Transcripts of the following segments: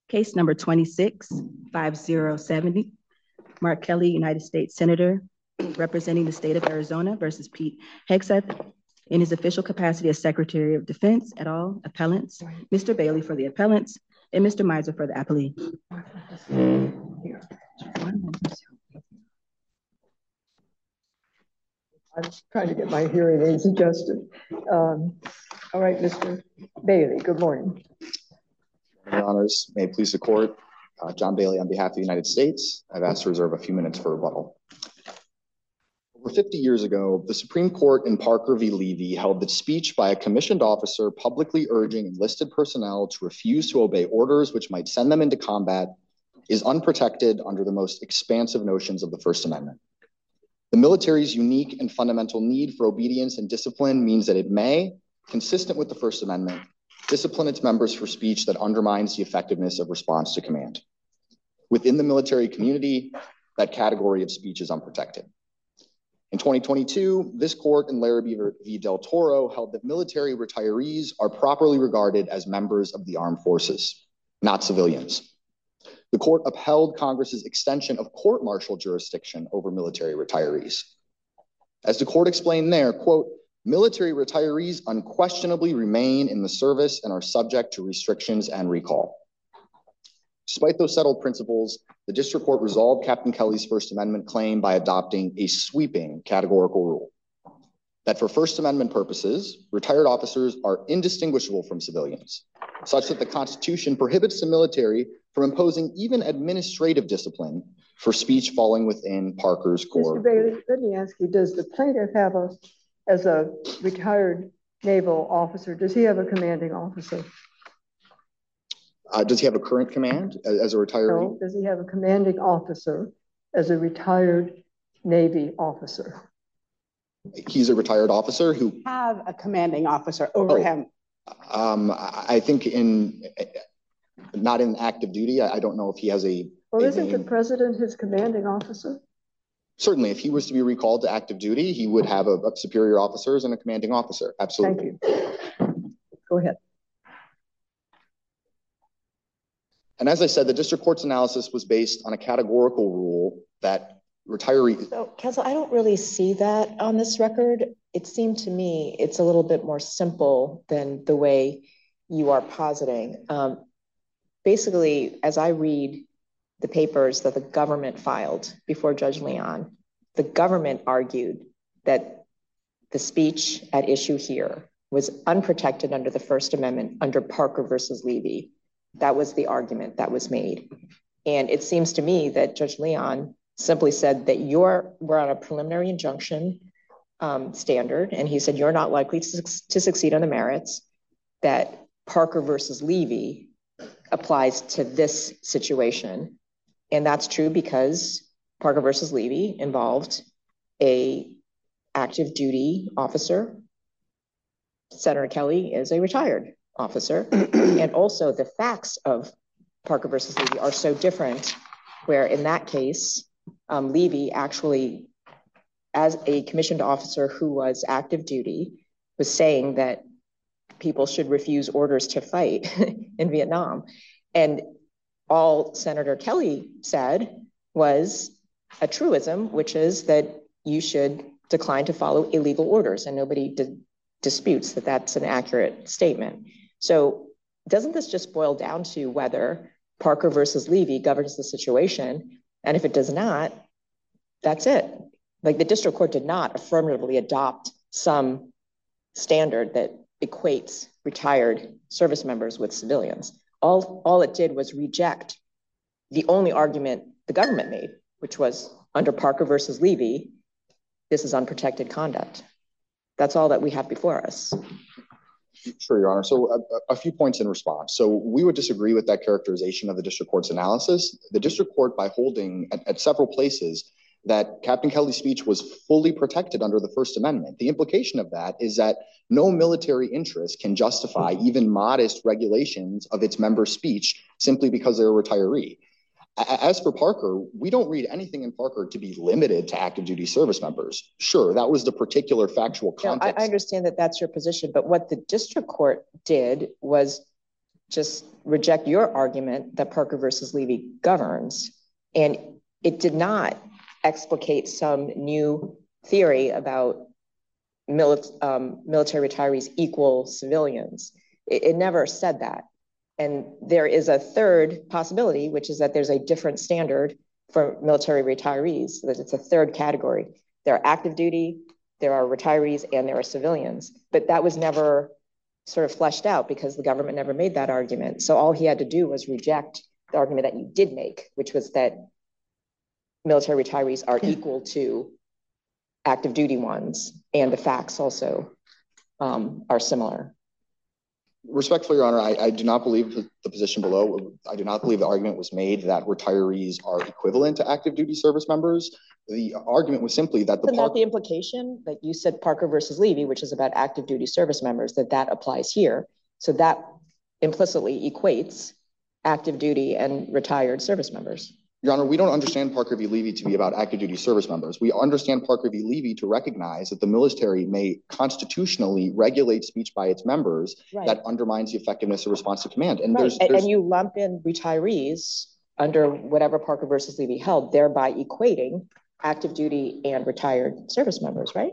Case number 26-5070, Mark Kelly, United States Senator, representing the state of Arizona versus Pete Hegseth in his official capacity as Secretary of Defense et al. Appellants, Mr. Bailey for the appellants and Mr. Miser for the appellee. I'm trying to get my hearing aids adjusted. All right, Mr. Bailey, good morning. Your Honors, may it please the court, John Bailey on behalf of the United States. I've asked to reserve a few minutes for rebuttal. Over 50 years ago, the Supreme Court in Parker v. Levy held that speech by a commissioned officer publicly urging enlisted personnel to refuse to obey orders which might send them into combat is unprotected under the most expansive notions of the First Amendment. The military's unique and fundamental need for obedience and discipline means that it may, consistent with the First Amendment, discipline its members for speech that undermines the effectiveness of response to command. Within the military community, that category of speech is unprotected. In 2022, this court in Larrabee v. Del Toro held that military retirees are properly regarded as members of the armed forces, not civilians. The court upheld Congress's extension of court-martial jurisdiction over military retirees. As the court explained there, quote, military retirees unquestionably remain in the service and are subject to restrictions and recall. Despite those settled principles, the district court resolved Captain Kelly's First Amendment claim by adopting a sweeping categorical rule that for First Amendment purposes, retired officers are indistinguishable from civilians, such that the Constitution prohibits the military from imposing even administrative discipline for speech falling within Parker's core. Mr. Bailey, let me ask you, does the plaintiff have as a retired naval officer, does he have a commanding officer? Does he have a current command as a retiree? No, does he have a commanding officer as a retired Navy officer? He's a retired officer who have a commanding officer over him. I think not in active duty. I don't know if he has a. Well, isn't the president his commanding officer? Certainly, if he was to be recalled to active duty, he would have a superior officers and a commanding officer. Absolutely. Thank you. Go ahead. And as I said, the district court's analysis was based on a categorical rule that retirees. So, counsel, I don't really see that on this record. It seemed to me it's a little bit more simple than the way you are positing. Basically, as I read the papers that the government filed before Judge Leon, the government argued that the speech at issue here was unprotected under the First Amendment under Parker versus Levy. That was the argument that was made. And it seems to me that Judge Leon simply said that we're on a preliminary injunction standard, and he said you're not likely to succeed on the merits, that Parker versus Levy applies to this situation. And that's true because Parker versus Levy involved a active duty officer. Senator Kelly is a retired officer. And also the facts of Parker versus Levy are so different, where in that case, Levy actually, as a commissioned officer who was active duty, was saying that people should refuse orders to fight in Vietnam. And all Senator Kelly said was a truism, which is that you should decline to follow illegal orders, and nobody disputes that that's an accurate statement. So doesn't this just boil down to whether Parker versus Levy governs the situation? And if it does not, that's it. Like, the district court did not affirmatively adopt some standard that equates retired service members with civilians. All it did was reject the only argument the government made, which was under Parker versus Levy, this is unprotected conduct. That's all that we have before us. Sure, Your Honor. So a few points in response. So we would disagree with that characterization of the district court's analysis. The district court, by holding at several places that Captain Kelly's speech was fully protected under the First Amendment, the implication of that is that no military interest can justify even modest regulations of its members' speech simply because they're a retiree. As for Parker, we don't read anything in Parker to be limited to active duty service members. Sure, that was the particular factual context. I understand that that's your position, but what the district court did was just reject your argument that Parker versus Levy governs. And it did not explicate some new theory about military retirees equal civilians. It never said that. And there is a third possibility, which is that there's a different standard for military retirees. That it's a third category. There are active duty, there are retirees, and there are civilians. But that was never sort of fleshed out because the government never made that argument. So all he had to do was reject the argument that you did make, which was that military retirees are equal to active duty ones, and the facts also are similar. Respectfully, Your Honor, I do not believe the position below. I do not believe the argument was made that retirees are equivalent to active duty service members. The argument was simply that Isn't that the implication that you said Parker versus Levy, which is about active duty service members, that applies here. So that implicitly equates active duty and retired service members. Your Honor, we don't understand Parker v. Levy to be about active duty service members. We understand Parker v. Levy to recognize that the military may constitutionally regulate speech by its members that undermines the effectiveness of responsive command. And and you lump in retirees under whatever Parker versus Levy held, thereby equating active duty and retired service members, right?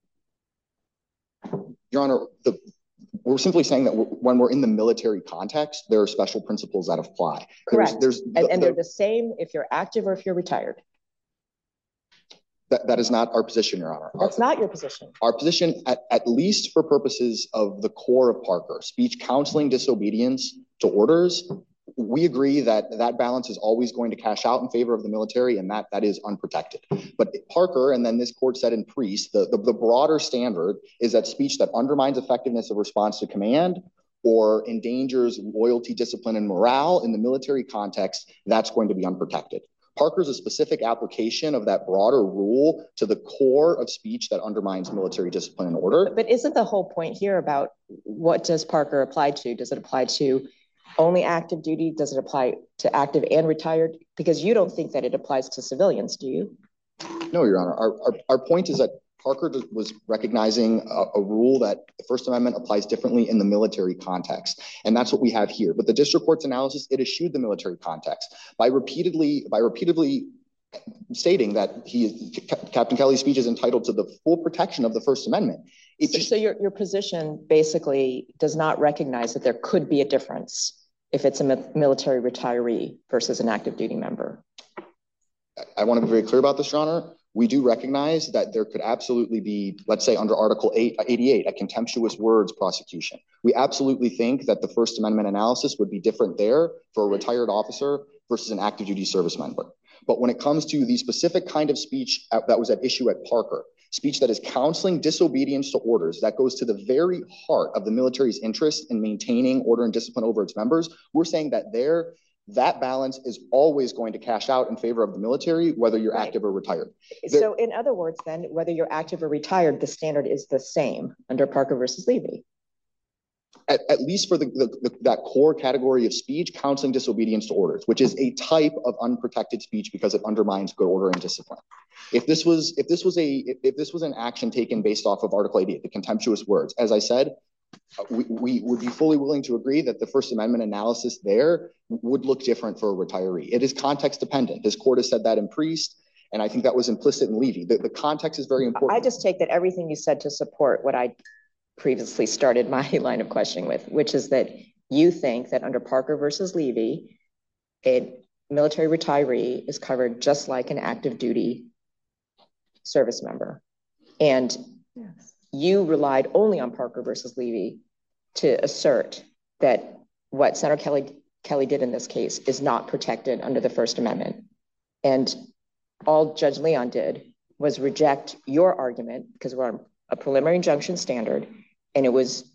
Your Honor, we're simply saying that when we're in the military context, there are special principles that apply. Correct. And they're the same if you're active or if you're retired. That is not our position, Your Honor. That's not your position. Our position, at least for purposes of the core of Parker, speech counseling disobedience to orders, we agree that that balance is always going to cash out in favor of the military, and that is unprotected. But Parker, and then this court said in Priest, the broader standard is that speech that undermines effectiveness of response to command or endangers loyalty, discipline, and morale in the military context, that's going to be unprotected. Parker's a specific application of that broader rule to the core of speech that undermines military discipline and order. But isn't the whole point here about what does Parker apply to? Does it apply to only active duty? Does it apply to active and retired? Because you don't think that it applies to civilians, do you? No, Your Honor. Our point is that Parker was recognizing a rule that the First Amendment applies differently in the military context. And that's what we have here. But the district court's analysis, it eschewed the military context by repeatedly stating that Captain Kelly's speech is entitled to the full protection of the First Amendment. So your position basically does not recognize that there could be a difference if it's a military retiree versus an active duty member. I want to be very clear about this, Your Honor. We do recognize that there could absolutely be, let's say under Article 88, a contemptuous words prosecution. We absolutely think that the First Amendment analysis would be different there for a retired officer versus an active duty service member. But when it comes to the specific kind of speech that was at issue at Parker, speech that is counseling disobedience to orders, that goes to the very heart of the military's interest in maintaining order and discipline over its members, we're saying that that balance is always going to cash out in favor of the military, whether you're active or retired. So in other words, then, whether you're active or retired, the standard is the same under Parker versus Levy. At least for that core category of speech, counseling disobedience to orders, which is a type of unprotected speech because it undermines good order and discipline. If this was an action taken based off of Article 88, the contemptuous words, as I said, we would be fully willing to agree that the First Amendment analysis there would look different for a retiree. It is context dependent. This court has said that in Priest, and I think that was implicit in Levy. The context is very important. I just take that everything you said to support what I previously started my line of questioning with, which is that you think that under Parker versus Levy, a military retiree is covered just like an active duty service member. And you relied only on Parker versus Levy to assert that what Senator Kelly did in this case is not protected under the First Amendment. And all Judge Leon did was reject your argument because we're on a preliminary injunction standard, and it was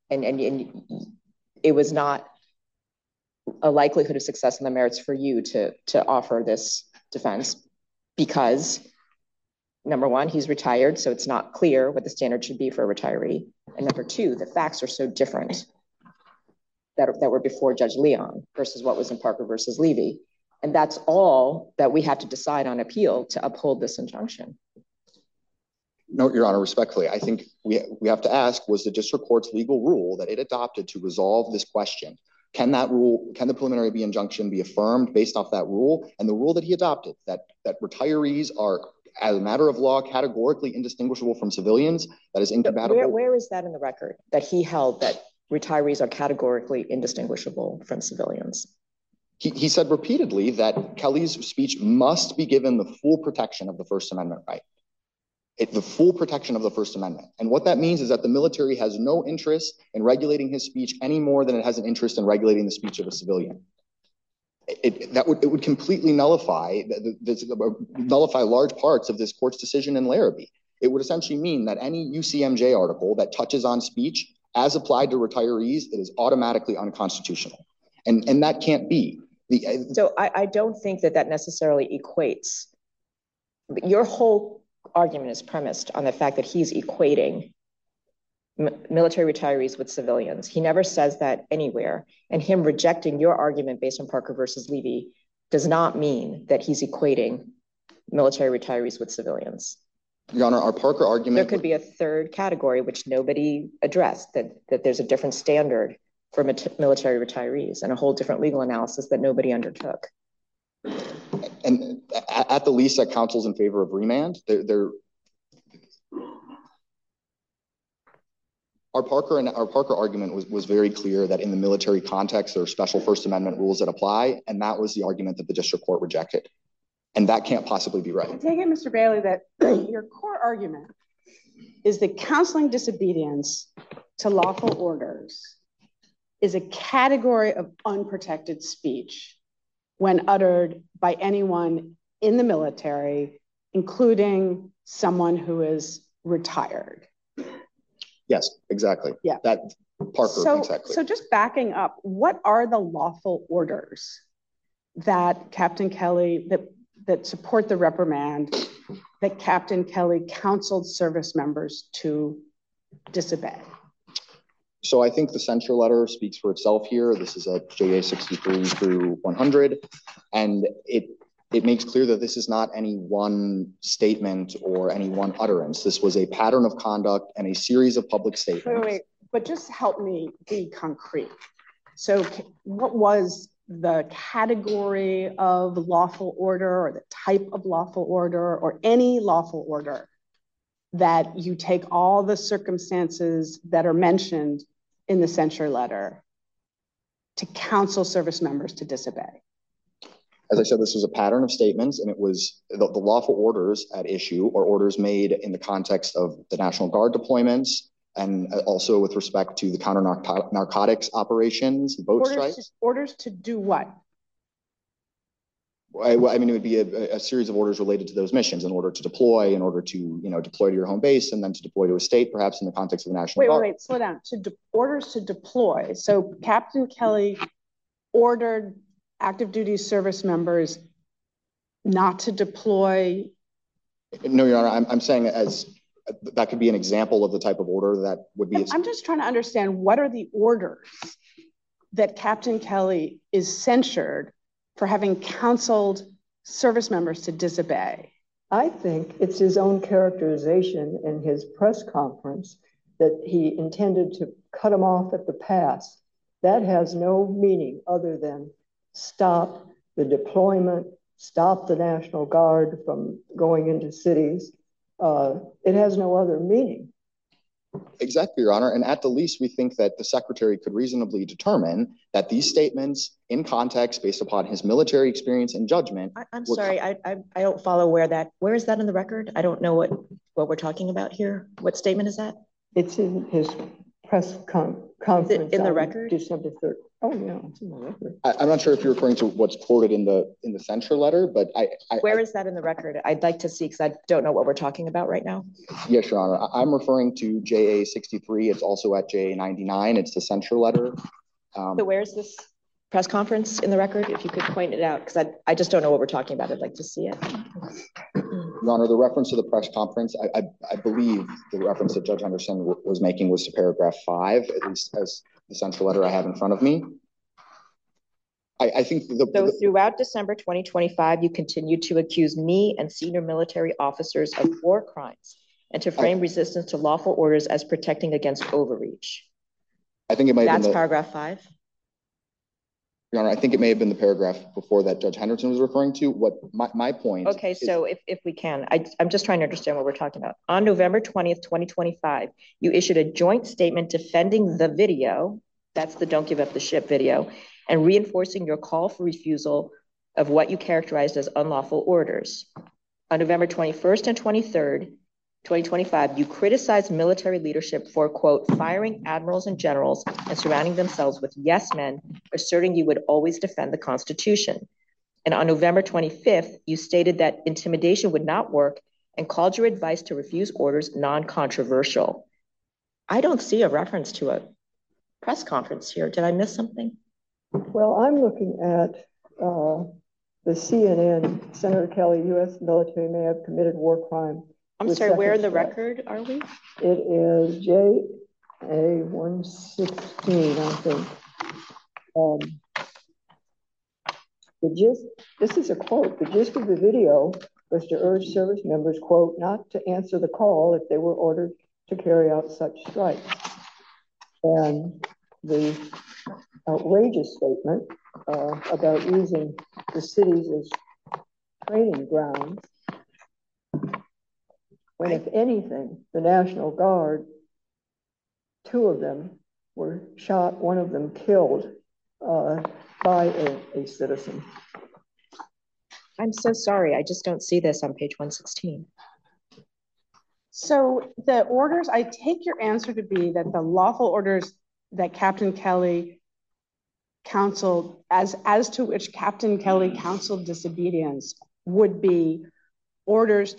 not a likelihood of success in the merits for you to offer this defense because, number one, he's retired, so it's not clear what the standard should be for a retiree. And number two, the facts are so different that were before Judge Leon versus what was in Parker versus Levy. And that's all that we have to decide on appeal to uphold this injunction. No, Your Honor, respectfully, I think we have to ask, was the district court's legal rule that it adopted to resolve this question Can the preliminary injunction be affirmed based off that rule? And the rule that he adopted, that retirees are, as a matter of law, categorically indistinguishable from civilians, that is incompatible. Where is that in the record, that he held that retirees are categorically indistinguishable from civilians? He said repeatedly that Kelly's speech must be given the full protection of the First Amendment right. The full protection of the First Amendment. And what that means is that the military has no interest in regulating his speech any more than it has an interest in regulating the speech of a civilian. It would completely nullify large parts of this court's decision in Larrabee. It would essentially mean that any UCMJ article that touches on speech as applied to retirees, it is automatically unconstitutional. And that can't be. So I don't think that necessarily equates. Your whole argument is premised on the fact that he's equating military retirees with civilians. He never says that anywhere. And him rejecting your argument based on Parker versus Levy does not mean that he's equating military retirees with civilians. Your Honor, our Parker argument— There could be a third category, which nobody addressed, that there's a different standard for military retirees and a whole different legal analysis that nobody undertook. And at the least, that counsels in favor of remand. Our Parker argument was very clear that in the military context, there are special First Amendment rules that apply, and that was the argument that the district court rejected. And that can't possibly be right. I take it, Mr. Bailey, that your core argument is that counseling disobedience to lawful orders is a category of unprotected speech when uttered by anyone in the military, including someone who is retired. Yes, exactly. Yeah. That Parker, exactly. So just backing up, what are the lawful orders that Captain Kelly, that support the reprimand, that Captain Kelly counseled service members to disobey? So I think the censure letter speaks for itself here. This is at JA 63 through 100. And it makes clear that this is not any one statement or any one utterance. This was a pattern of conduct and a series of public statements. Wait, but just help me be concrete. So what was the category of lawful order or the type of lawful order or any lawful order that you take all the circumstances that are mentioned in the censure letter to counsel service members to disobey? As I said, this was a pattern of statements, and it was the lawful orders at issue or orders made in the context of the National Guard deployments and also with respect to the counter narcotics operations, boat strikes. Orders to do what? I mean, it would be a series of orders related to those missions in order to deploy, in order to, deploy to your home base and then to deploy to a state, perhaps in the context of the National Guard. Wait, slow down. Orders to deploy. So Captain Kelly ordered active duty service members not to deploy? No, Your Honor, I'm saying that could be an example of the type of order that would be. I'm just trying to understand, what are the orders that Captain Kelly is censured for having counseled service members to disobey? I think it's his own characterization in his press conference that he intended to cut him off at the pass. That has no meaning other than stop the deployment, stop the National Guard from going into cities. It has no other meaning. Exactly, Your Honor. And at the least, we think that the Secretary could reasonably determine that these statements in context based upon his military experience and judgment. I'm sorry, I don't follow where is that in the record? I don't know what we're talking about here. What statement is that? It's in his press conference. Is it in the record? December 3rd. Oh, yeah, it's in the record. I'm not sure if you're referring to what's quoted in the censure letter, but Where is that in the record? I'd like to see, because I don't know what we're talking about right now. Yes, Your Honor. I'm referring to JA 63. It's also at JA 99. It's the censure letter. So where is this press conference in the record? If you could point it out, because I just don't know what we're talking about. I'd like to see it. Your Honor, the reference to the press conference, I believe the reference that Judge Henderson was making was to paragraph 5, at least as the central letter I have in front of me. I think so throughout December 2025, you continued to accuse me and senior military officers of war crimes and to frame resistance to lawful orders as protecting against overreach. I think it might. That's paragraph 5. Your Honor, I think it may have been the paragraph before that Judge Henderson was referring to. What my point Okay, is, so if we can, I'm just trying to understand what we're talking about. On November 20th, 2025, you issued a joint statement defending the video, that's the Don't Give Up the Ship video, and reinforcing your call for refusal of what you characterized as unlawful orders. On November 21st and 23rd, 2025, you criticized military leadership for, quote, firing admirals and generals and surrounding themselves with yes men, asserting you would always defend the Constitution. And on November 25th, you stated that intimidation would not work and called your advice to refuse orders non-controversial. I don't see a reference to a press conference here. Did I miss something? Well, I'm looking at the CNN, Senator Kelly, U.S. military may have committed war crime. I'm sorry, where in the record are we? It is JA 116, I think. This is a quote, the gist of the video was to urge service members, quote, not to answer the call if they were ordered to carry out such strikes. And the outrageous statement about using the cities as training grounds, when if anything, the National Guard, 2 of them were shot, 1 of them killed by a citizen. I'm so sorry, I just don't see this on page 116. So the orders, I take your answer to be that the lawful orders that Captain Kelly counseled, as to which Captain Kelly counseled disobedience, would be orders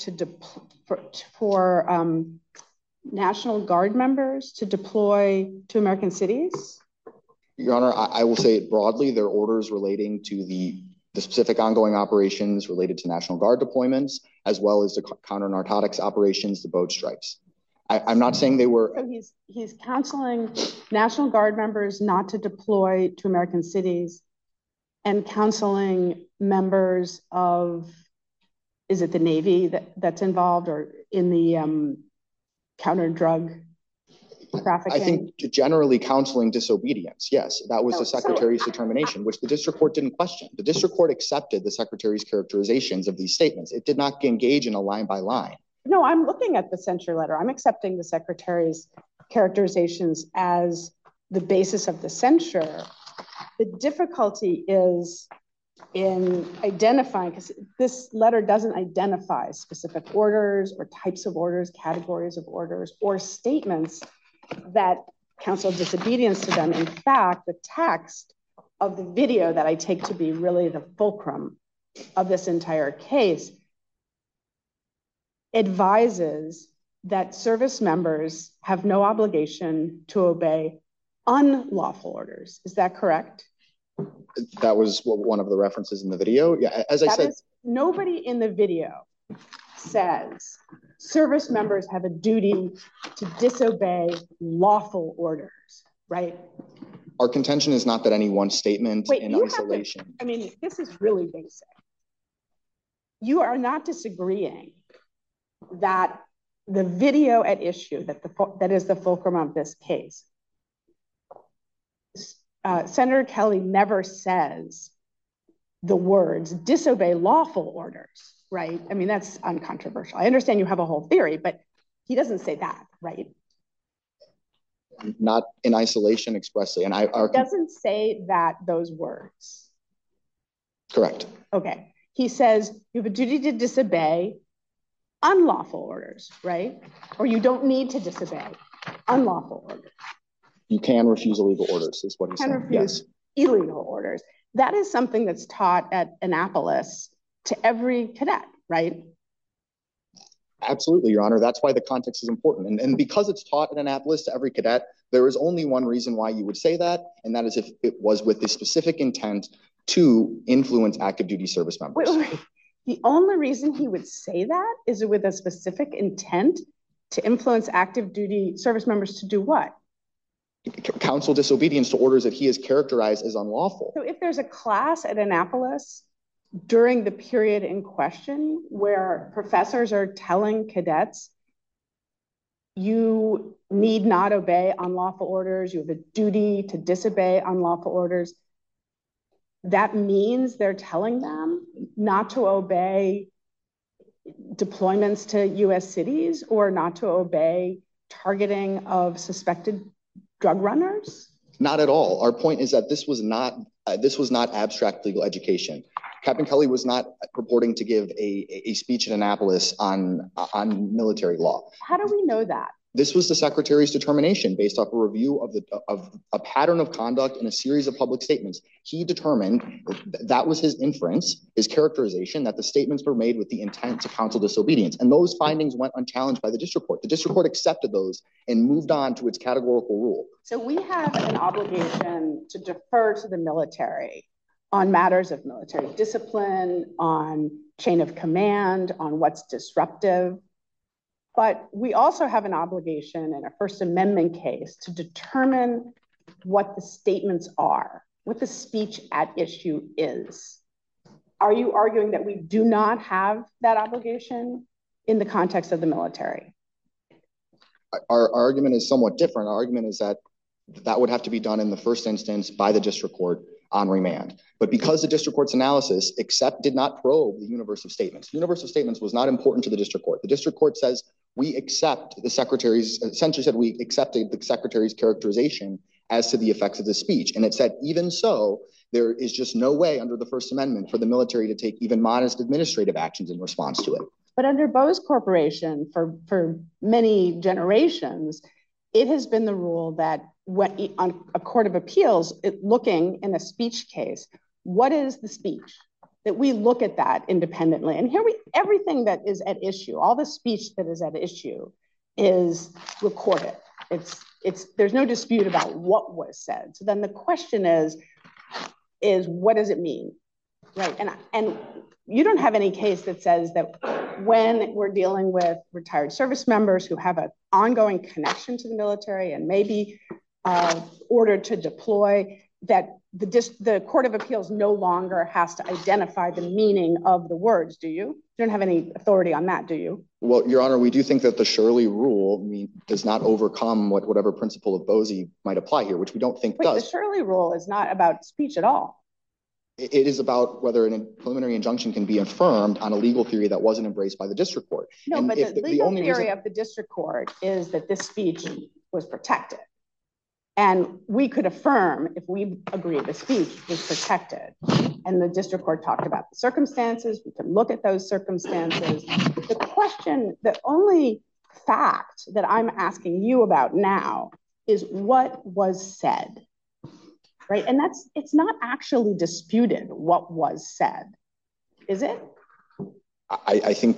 for National Guard members to deploy to American cities? Your Honor, I will say it broadly. They're orders relating to the specific ongoing operations related to National Guard deployments, as well as the counter-narcotics operations, the boat strikes. I'm not saying they were... So he's counseling National Guard members not to deploy to American cities and counseling members of, is it the Navy that's involved, or in the counter-drug trafficking? I think generally counseling disobedience, yes. That was the Secretary's determination, which the district court didn't question. The district court accepted the Secretary's characterizations of these statements. It did not engage in a line by line. No, I'm looking at the censure letter. I'm accepting the Secretary's characterizations as the basis of the censure. The difficulty is in identifying, because this letter doesn't identify specific orders or types of orders, categories of orders, or statements that counsel disobedience to them. In fact, the text of the video that I take to be really the fulcrum of this entire case advises that service members have no obligation to obey unlawful orders. Is that correct? That was one of the references in the video. Yeah, as I said, nobody in the video says service members have a duty to disobey lawful orders, right? Our contention is not that any one statement in isolation. This is really basic. You are not disagreeing that the video at issue, that is the fulcrum of this case, Senator Kelly never says the words disobey lawful orders, right? I mean, that's uncontroversial. I understand you have a whole theory, but he doesn't say that, right? Not in isolation expressly. And he doesn't say that, those words. Correct. Okay. He says you have a duty to disobey unlawful orders, right? Or you don't need to disobey unlawful orders. You can refuse illegal orders, is what he's saying. Yes. Illegal orders. That is something that's taught at Annapolis to every cadet, right? Absolutely, Your Honor. That's why the context is important. And because it's taught at Annapolis to every cadet, there is only one reason why you would say that, and that is if it was with the specific intent to influence active duty service members. Wait. The only reason he would say that is with a specific intent to influence active duty service members to do what? Counsel disobedience to orders that he has characterized as unlawful. So if there's a class at Annapolis during the period in question where professors are telling cadets, you need not obey unlawful orders, you have a duty to disobey unlawful orders, that means they're telling them not to obey deployments to US cities or not to obey targeting of suspected drug runners? Not at all. Our point is that this was not abstract legal education. Captain Kelly was not purporting to give a speech in Annapolis on military law. How do we know that? This was the Secretary's determination based off a review of a pattern of conduct in a series of public statements. He determined that was his inference, his characterization, that the statements were made with the intent to counsel disobedience. And those findings went unchallenged by the district court. The district court accepted those and moved on to its categorical rule. So we have an obligation to defer to the military on matters of military discipline, on chain of command, on what's disruptive. But we also have an obligation in a First Amendment case to determine what the statements are, what the speech at issue is. Are you arguing that we do not have that obligation in the context of the military? Our argument is somewhat different. Our argument is that that would have to be done in the first instance by the district court on remand. But because the district court's analysis did not probe the universe of statements, the universe of statements was not important to the district court. The district court says, we accept the secretary's, essentially said, we accepted the secretary's characterization as to the effects of the speech. And it said, even so, there is just no way under the First Amendment for the military to take even modest administrative actions in response to it. But under Bose Corporation, for many generations, it has been the rule that when on a court of appeals, looking in a speech case, what is the speech? That we look at that independently. And here everything that is at issue, all the speech that is at issue is recorded. There's no dispute about what was said. So then the question is what does it mean? Right, and you don't have any case that says that when we're dealing with retired service members who have an ongoing connection to the military and maybe ordered to deploy, that the Court of Appeals no longer has to identify the meaning of the words, do you? You don't have any authority on that, do you? Well, Your Honor, we do think that the Shirley rule does not overcome whatever principle of Bose might apply here, which we don't think does. The Shirley rule is not about speech at all. It is about whether a preliminary injunction can be affirmed on a legal theory that wasn't embraced by the district court. No, but the legal theory of the district court is that this speech was protected. And we could affirm if we agree the speech was protected. And the district court talked about the circumstances. We can look at those circumstances. The question, the only fact that I'm asking you about now is what was said. Right, and it's not actually disputed what was said, is it? I think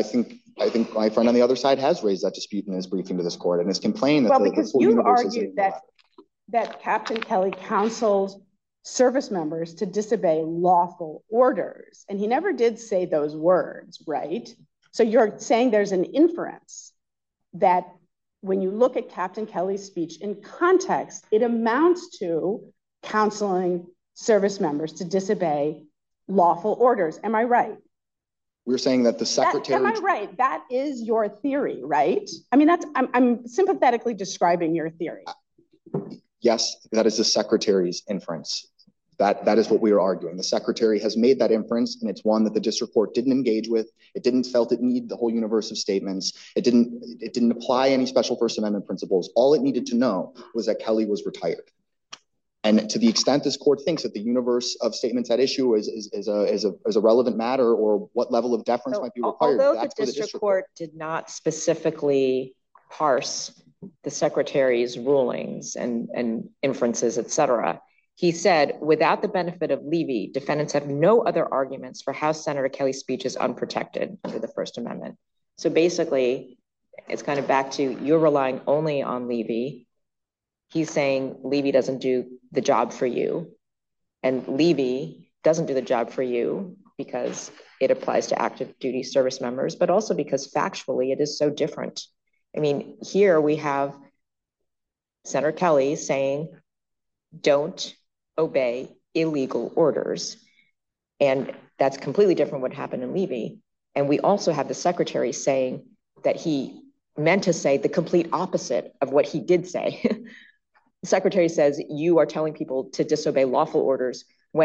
my friend on the other side has raised that dispute in his briefing to this court and has complained that well, because you argued that Captain Kelly counseled service members to disobey lawful orders, and he never did say those words, right? So you're saying there's an inference that when you look at Captain Kelly's speech in context, it amounts to counseling service members to disobey lawful orders. Am I right? We're saying that the secretary... Am I right? That is your theory, right? I mean, I'm sympathetically describing your theory. Yes, that is the secretary's inference. That is what we are arguing. The secretary has made that inference, and it's one that the district court didn't engage with. It felt it needed the whole universe of statements. It didn't apply any special First Amendment principles. All it needed to know was that Kelly was retired. And to the extent this court thinks that the universe of statements at issue is a relevant matter, or what level of deference might be required. Although the district court did not specifically parse the secretary's rulings and inferences, et cetera, he said, without the benefit of Levy, defendants have no other arguments for how Senator Kelly's speech is unprotected under the First Amendment. So basically, it's kind of back to you're relying only on Levy. He's saying Levy doesn't do the job for you, and Levy doesn't do the job for you because it applies to active duty service members, but also because factually it is so different. I mean, here we have Senator Kelly saying, don't obey illegal orders. And that's completely different what happened in Levy. And we also have the secretary saying that he meant to say the complete opposite of what he did say. The secretary says, you are telling people to disobey lawful orders when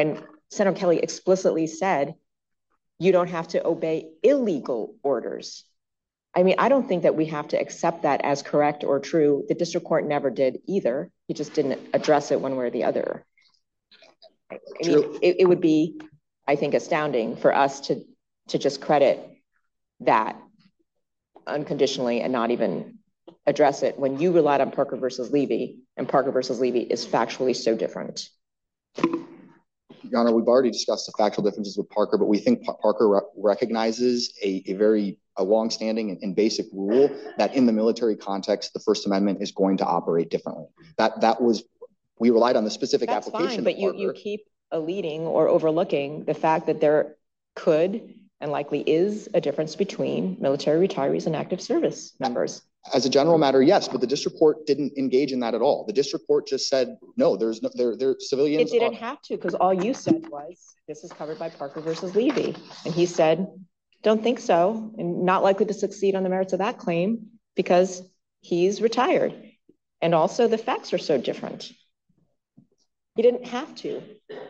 Senator Kelly explicitly said, you don't have to obey illegal orders. I mean, I don't think that we have to accept that as correct or true. The district court never did either. He just didn't address it one way or the other. I mean, it would be, I think, astounding for us to just credit that unconditionally and not even address it when you relied on Parker versus Levy, and Parker versus Levy is factually so different. Your Honor, we've already discussed the factual differences with Parker, but we think Parker recognizes a very longstanding and basic rule that in the military context, the First Amendment is going to operate differently. We relied on the specific That's application. Fine, but you keep eluding or overlooking the fact that there could and likely is a difference between military retirees and active service members. As a general matter, yes, but the district court didn't engage in that at all. The district court just said, no, there's no, they're civilians. It didn't have to, because all you said was, this is covered by Parker versus Levy. And he said, don't think so, and not likely to succeed on the merits of that claim because he's retired. And also the facts are so different. He didn't have to.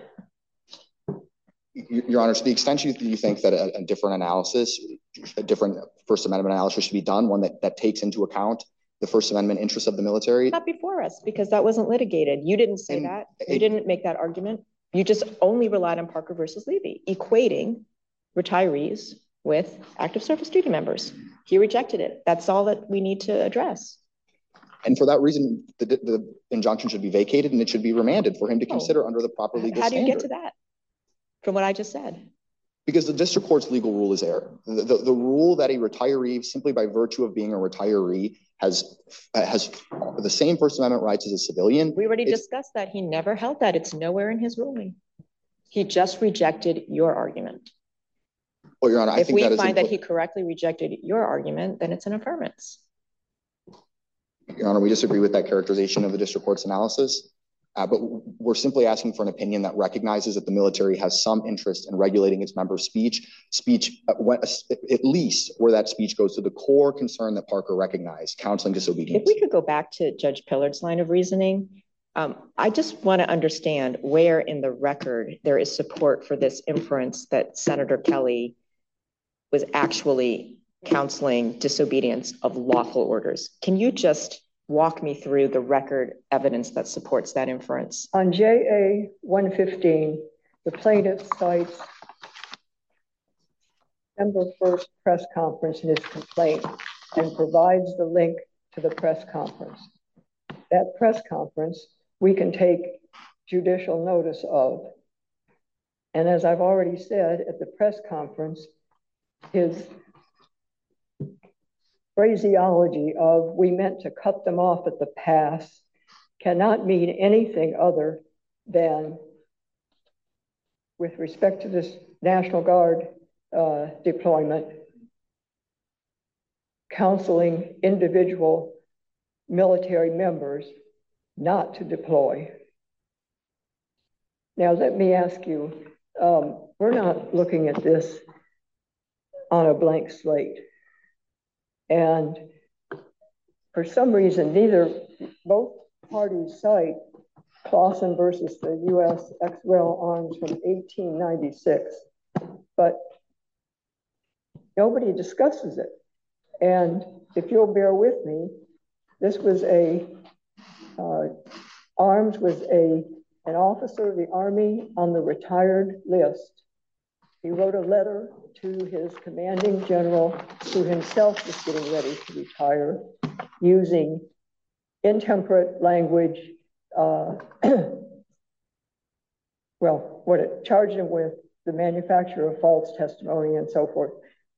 Your Honor, to the extent you think that a different analysis, a different First Amendment analysis should be done, one that takes into account the First Amendment interests of the military. Not before us, because that wasn't litigated. You didn't say that. You didn't make that argument. You just only relied on Parker versus Levy, equating retirees with active service duty members. He rejected it. That's all that we need to address. And for that reason, the injunction should be vacated and it should be remanded for him to consider under the proper legal standard. How do you get to that from what I just said? Because the district court's legal rule is error. The rule that a retiree, simply by virtue of being a retiree, has the same First Amendment rights as a civilian. We already discussed that. He never held that. It's nowhere in his ruling. He just rejected your argument. Well, Your Honor, I think that is... If we find that he correctly rejected your argument, then it's an affirmance. Your Honor, we disagree with that characterization of the district court's analysis, but we're simply asking for an opinion that recognizes that the military has some interest in regulating its members' speech, at least where that speech goes to the core concern that Parker recognized, counseling disobedience. If we could go back to Judge Pillard's line of reasoning, I just want to understand where in the record there is support for this inference that Senator Kelly was actually counseling disobedience of lawful orders. Can you just walk me through the record evidence that supports that inference? On JA 115, the plaintiff cites December 1st press conference in his complaint and provides the link to the press conference. That press conference we can take judicial notice of. And as I've already said, at the press conference, his phraseology of "we meant to cut them off at the pass" cannot mean anything other than, with respect to this National Guard deployment, counseling individual military members not to deploy. Now, let me ask you, we're not looking at this on a blank slate. And for some reason, both parties cite Clausen versus the U.S. ex-rel arms from 1896, but nobody discusses it. And if you'll bear with me, this was Arms was an officer of the Army on the retired list. He wrote a letter to his commanding general, who himself was getting ready to retire, using intemperate language. Well, what it charged him with, the manufacture of false testimony and so forth,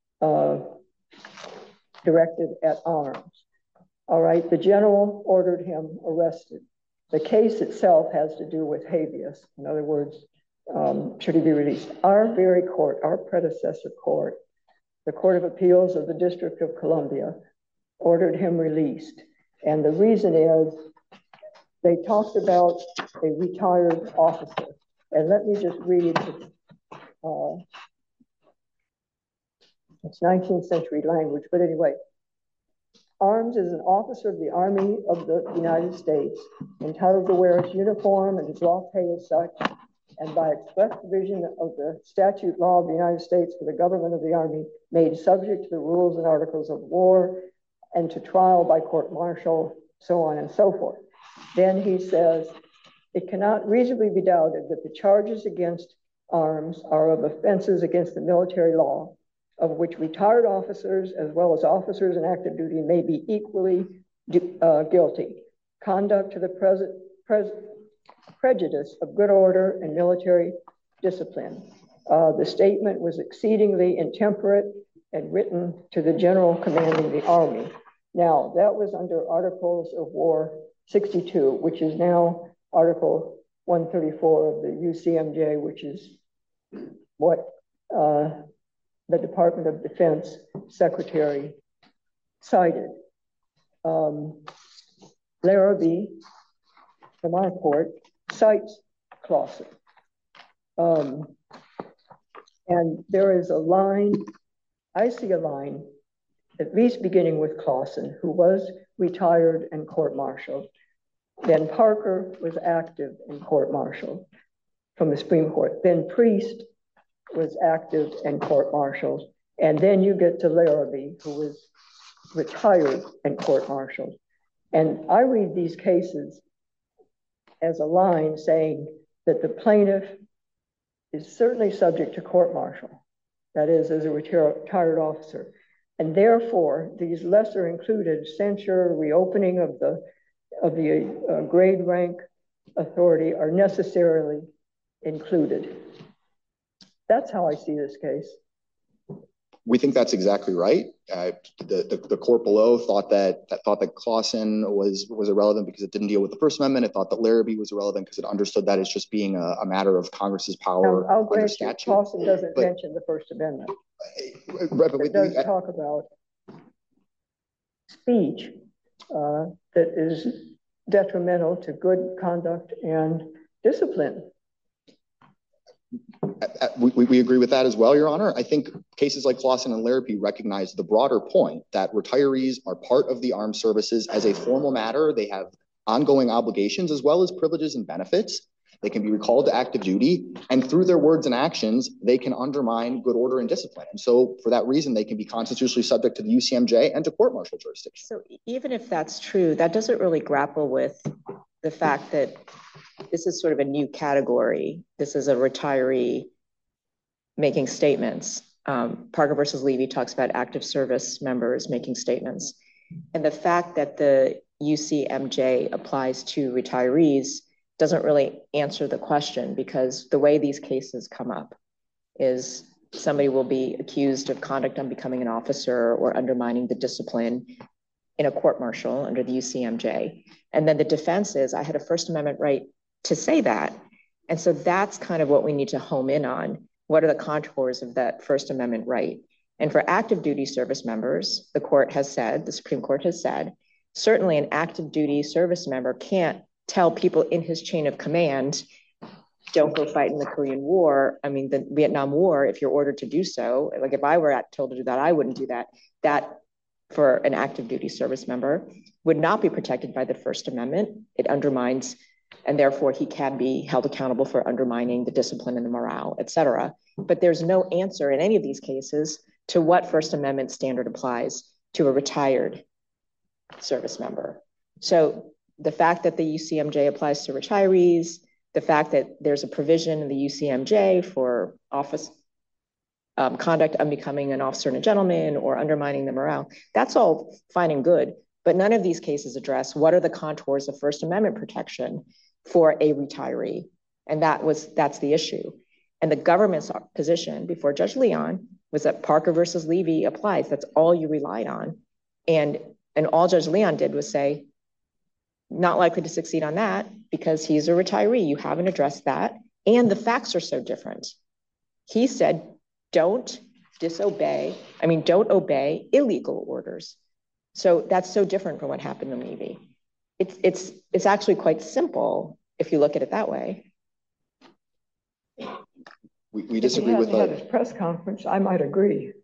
directed at Arms. All right, the general ordered him arrested. The case itself has to do with habeas. In other words, should he be released? Our very court, our predecessor court, the Court of Appeals of the District of Columbia, ordered him released. And the reason is they talked about a retired officer. And let me just read, it's 19th century language, but anyway. Arms is an officer of the Army of the United States, entitled to wear its uniform and to draw pay as such. and by express provision of the statute law of the United States for the government of the Army, made subject to the rules and articles of war and to trial by court-martial, so on and so forth. Then he says, it cannot reasonably be doubted that the charges against arms are of offenses against the military law, of which retired officers as well as officers in active duty may be equally guilty. Conduct to the prejudice of good order and military discipline. The statement was exceedingly intemperate and written to the general commanding the Army. Now, that was under Articles of War 62, which is now Article 134 of the UCMJ, which is what the Department of Defense Secretary cited. Larrabee, from our court, cites Clausen. And there is a line, I see a line, at least beginning with Clausen, who was retired and court-martialed. Then Parker was active and court-martialed from the Supreme Court. Then Priest was active and court-martialed. And then you get to Larrabee, who was retired and court-martialed. And I read these cases as a line saying that the plaintiff is certainly subject to court-martial, that is, as a retired officer. And therefore, these lesser included censure, reopening of the grade rank authority are necessarily included. That's how I see this case. We think that's exactly right. The court below thought that Clausen was irrelevant because it didn't deal with the First Amendment. It thought that Larrabee was irrelevant because it understood that as just being a matter of Congress's power I'll under statute. Clausen doesn't mention the First Amendment. It does talk about speech that is detrimental to good conduct and discipline. We agree with that as well, Your Honor. I think cases like Clausen and Larrabee recognize the broader point that retirees are part of the armed services as a formal matter. They have ongoing obligations as well as privileges and benefits. They can be recalled to active duty, and through their words and actions, they can undermine good order and discipline. And so for that reason, they can be constitutionally subject to the UCMJ and to court-martial jurisdiction. So even if that's true, that doesn't really grapple with the fact that this is sort of a new category. This is a retiree making statements. Parker versus Levy talks about active service members making statements. And the fact that the UCMJ applies to retirees doesn't really answer the question, because the way these cases come up is somebody will be accused of conduct unbecoming an officer or undermining the discipline in a court-martial under the UCMJ. And then the defense is, I had a First Amendment right to say that. And so that's kind of what we need to home in on. What are the contours of that First Amendment right? And for active duty service members, the Supreme Court has said, certainly an active duty service member can't tell people in his chain of command, don't go fight in the Korean War. I mean, the Vietnam War, if you're ordered to do so, like if I were told to do that, I wouldn't do that. That for an active duty service member would not be protected by the First Amendment. It undermines, and therefore he can be held accountable for undermining the discipline and the morale, et cetera. But there's no answer in any of these cases to what First Amendment standard applies to a retired service member. So the fact that the UCMJ applies to retirees, the fact that there's a provision in the UCMJ for office conduct unbecoming an officer and a gentleman or undermining the morale, that's all fine and good. But none of these cases address what are the contours of First Amendment protection for a retiree. And that's the issue. And the government's position before Judge Leon was that Parker versus Levy applies. That's all you relied on. And all Judge Leon did was say, not likely to succeed on that because he's a retiree. You haven't addressed that. And the facts are so different. He said, don't obey illegal orders. So that's so different from what happened in Levy. It's actually quite simple if you look at it that way. We disagree with that. If he hadn't had his press conference, I might agree.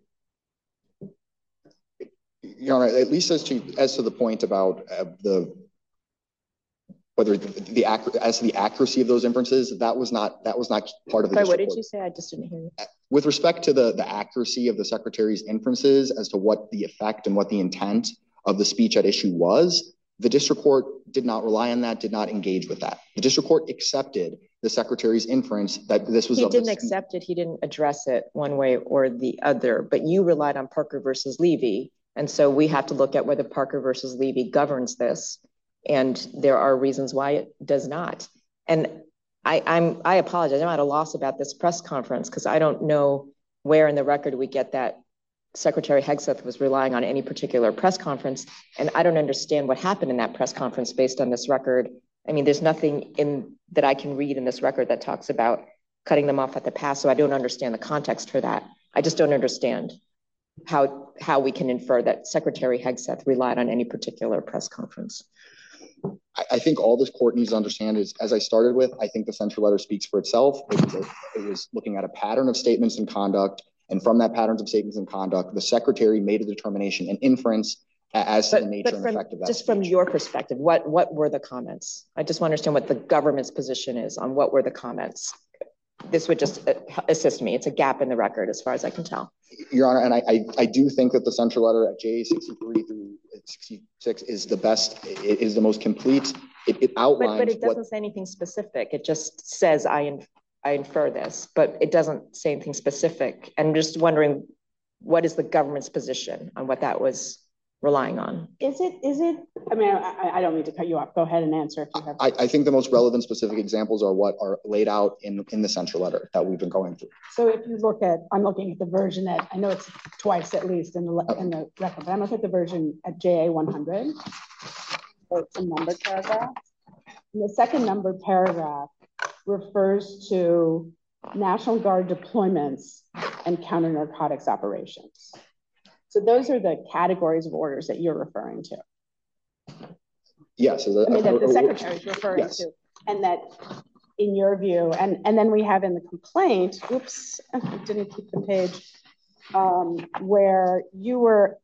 Your Honor, at least as to the point about whether as to the accuracy of those inferences, that was not part of the. Sorry, what did you say? I just didn't hear you. With respect to the accuracy of the secretary's inferences as to what the effect and what the intent of the speech at issue was, the district court did not rely on that, did not engage with that. The district court accepted the secretary's inference that this was. He didn't accept it. He didn't address it one way or the other, but you relied on Parker versus Levy. And so we have to look at whether Parker versus Levy governs this. And there are reasons why it does not. And I apologize. I'm at a loss about this press conference because I don't know where in the record we get that Secretary Hegseth was relying on any particular press conference. And I don't understand what happened in that press conference based on this record. I mean, there's nothing in that I can read in this record that talks about cutting them off at the pass. So I don't understand the context for that. I just don't understand how we can infer that Secretary Hegseth relied on any particular press conference. I think all this court needs to understand is, as I started with, I think the censure letter speaks for itself. It was looking at a pattern of statements and conduct. And from that patterns of statements and conduct, the secretary made a determination, an inference as to the nature and effect of that. Just from your perspective, what were the comments? I just want to understand what the government's position is on what were the comments. This would just assist me. It's a gap in the record as far as I can tell. Your Honor, and I do think that the censure letter at JA 63 through 66 is the best, it is the most complete. It outlines but it doesn't say anything specific. It just says I infer this, but it doesn't say anything specific. And I'm just wondering, what is the government's position on what that was relying on? Is it, I mean, I don't mean to cut you off. Go ahead and answer if you have. I think the most relevant specific examples are what are laid out in the censure letter that we've been going through. So if you look at, I'm looking at the version that, I know it's twice at least in the record, but I'm looking at the version at JA 100. So it's a numbered paragraph. And the second numbered paragraph refers to National Guard deployments and counter-narcotics operations. So those are the categories of orders that you're referring to. Yes. I mean, that the secretary is referring to. And that in your view, and then we have in the complaint, oops, I didn't keep the page, where you were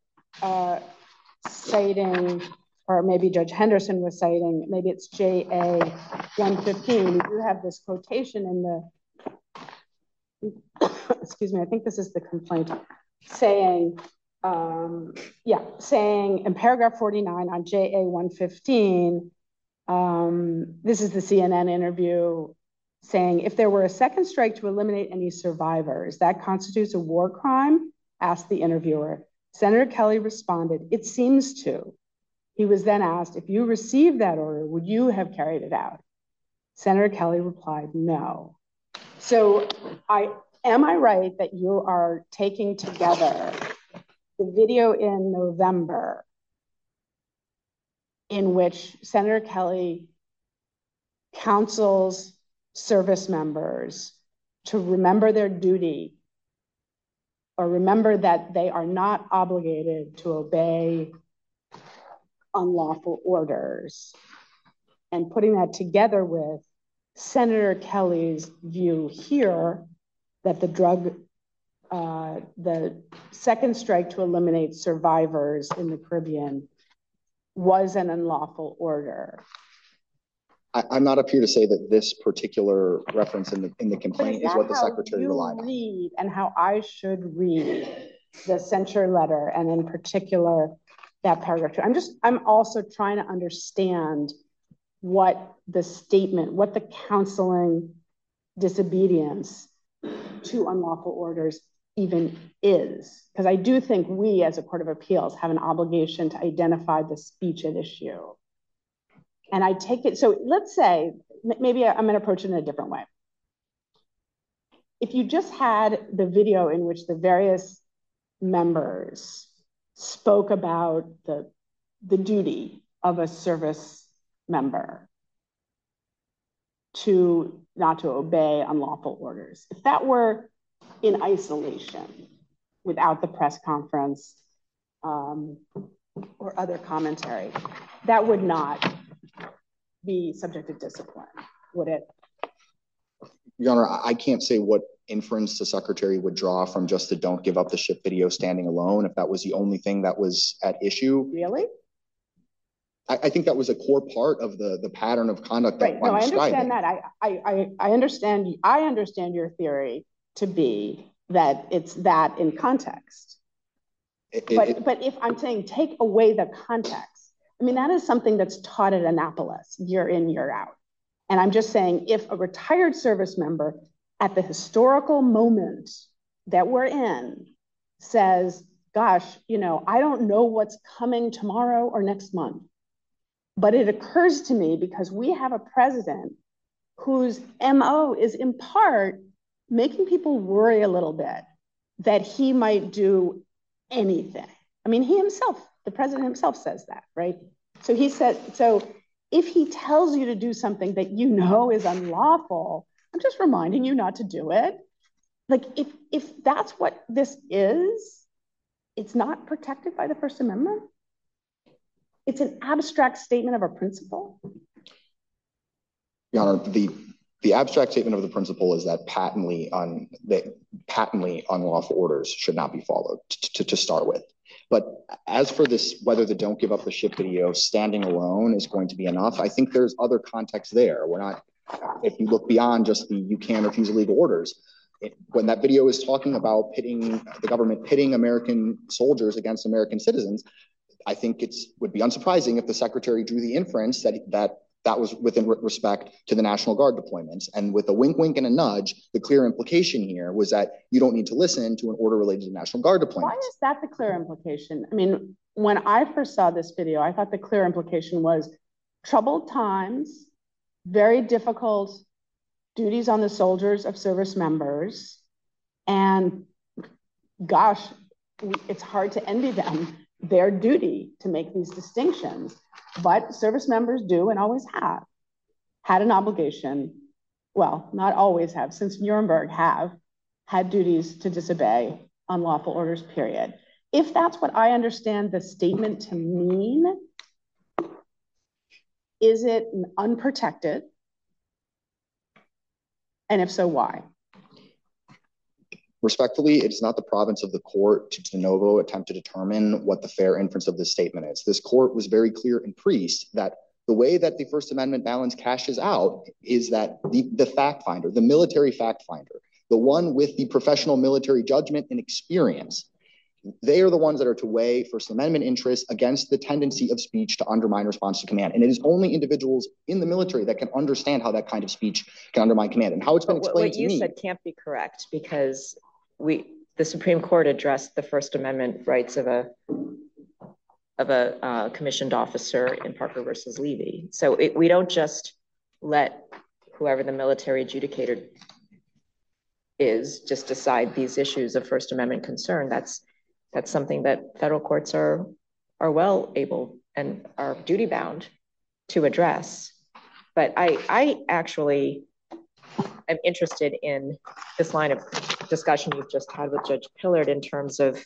citing, or maybe Judge Henderson was citing, maybe it's JA 115. You have this quotation in the, excuse me, I think this is the complaint, saying, saying in paragraph 49 on JA 115, this is the CNN interview saying, if there were a second strike to eliminate any survivors, that constitutes a war crime, asked the interviewer. Senator Kelly responded, it seems to. He was then asked, if you received that order, would you have carried it out? Senator Kelly replied, no. So am I right that you are taking together the video in November in which Senator Kelly counsels service members to remember their duty or remember that they are not obligated to obey unlawful orders, and putting that together with Senator Kelly's view here that the second strike to eliminate survivors in the Caribbean was an unlawful order? I'm not up here to say that this particular reference in the complaint is what the secretary relied on. Read and how I should read the censure letter, and in particular that paragraph 2. I'm also trying to understand what the statement, what the counseling disobedience to unlawful orders even is, because I do think we as a court of appeals have an obligation to identify the speech at issue. And I take it, so let's say, maybe I'm gonna approach it in a different way. If you just had the video in which the various members spoke about the duty of a service member to not to obey unlawful orders, if that were in isolation without the press conference or other commentary, that would not be subject to discipline, would it? Your Honor, I can't say what inference the secretary would draw from just the don't give up the ship video standing alone, if that was the only thing that was at issue. Really? I think that was a core part of the pattern of conduct that right. No, I'm describing. I understand that. I understand your theory to be that it's that in context. But if I'm saying take away the context, I mean, that is something that's taught at Annapolis, year in, year out. And I'm just saying, if a retired service member at the historical moment that we're in says, gosh, you know, I don't know what's coming tomorrow or next month, but it occurs to me because we have a president whose MO is in part making people worry a little bit that he might do anything. I mean, he himself, the president himself says that, right? So he said, so if he tells you to do something that you know is unlawful, I'm just reminding you not to do it. Like if that's what this is, it's not protected by the First Amendment. It's an abstract statement of a principle. Your Honor, the abstract statement of the principle is that patently unlawful orders should not be followed to start with. But as for this, whether the don't give up the ship video standing alone is going to be enough, I think there's other context there. We're not, if you look beyond just the you can refuse illegal orders, when that video is talking about the government pitting American soldiers against American citizens, I think would be unsurprising if the secretary drew the inference that was within respect to the National Guard deployments. And with a wink, wink, and a nudge, the clear implication here was that you don't need to listen to an order related to National Guard deployments. Why is that the clear implication? I mean, when I first saw this video, I thought the clear implication was troubled times, very difficult duties on the soldiers of service members, and gosh, it's hard to envy them their duty to make these distinctions. But service members do and always have had an obligation, well, not always have, since Nuremberg have had duties to disobey unlawful orders, period. If that's what I understand the statement to mean, is it unprotected? And if so, why? Respectfully, it's not the province of the court to de novo attempt to determine what the fair inference of this statement is. This court was very clear in Priest that the way that the First Amendment balance cashes out is that the fact finder, the military fact finder, the one with the professional military judgment and experience, they are the ones that are to weigh First Amendment interests against the tendency of speech to undermine response to command. And it is only individuals in the military that can understand how that kind of speach can undermine command. And how it's been explained to me— What you said can't be correct, because the Supreme Court addressed the First Amendment rights of a commissioned officer in Parker versus Levy. So we don't just let whoever the military adjudicator is just decide these issues of First Amendment concern. That's something that federal courts are well able and are duty bound to address. But I actually am interested in this line of discussion you've just had with Judge Pillard in terms of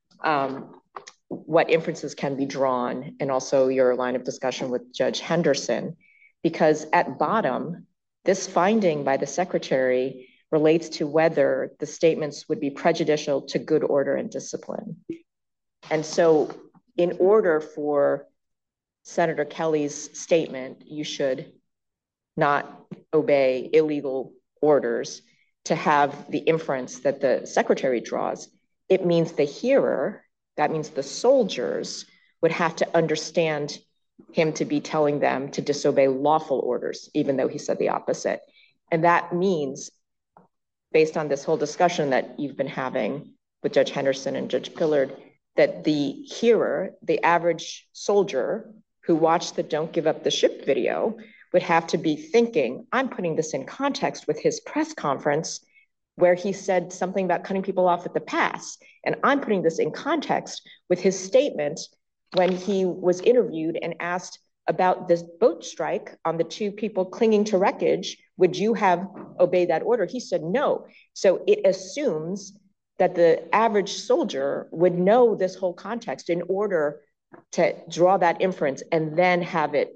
what inferences can be drawn, and also your line of discussion with Judge Henderson, because at bottom, this finding by the secretary relates to whether the statements would be prejudicial to good order and discipline. And so in order for Senator Kelly's statement, you should not obey illegal orders, to have the inference that the secretary draws, it means the hearer, that means the soldiers, would have to understand him to be telling them to disobey lawful orders, even though he said the opposite. And that means, based on this whole discussion that you've been having with Judge Henderson and Judge Pillard, that the hearer, the average soldier who watched the Don't Give Up the Ship video, would have to be thinking, I'm putting this in context with his press conference where he said something about cutting people off at the pass. And I'm putting this in context with his statement when he was interviewed and asked about this boat strike on the two people clinging to wreckage. Would you have obeyed that order? He said no. So it assumes that the average soldier would know this whole context in order to draw that inference and then have it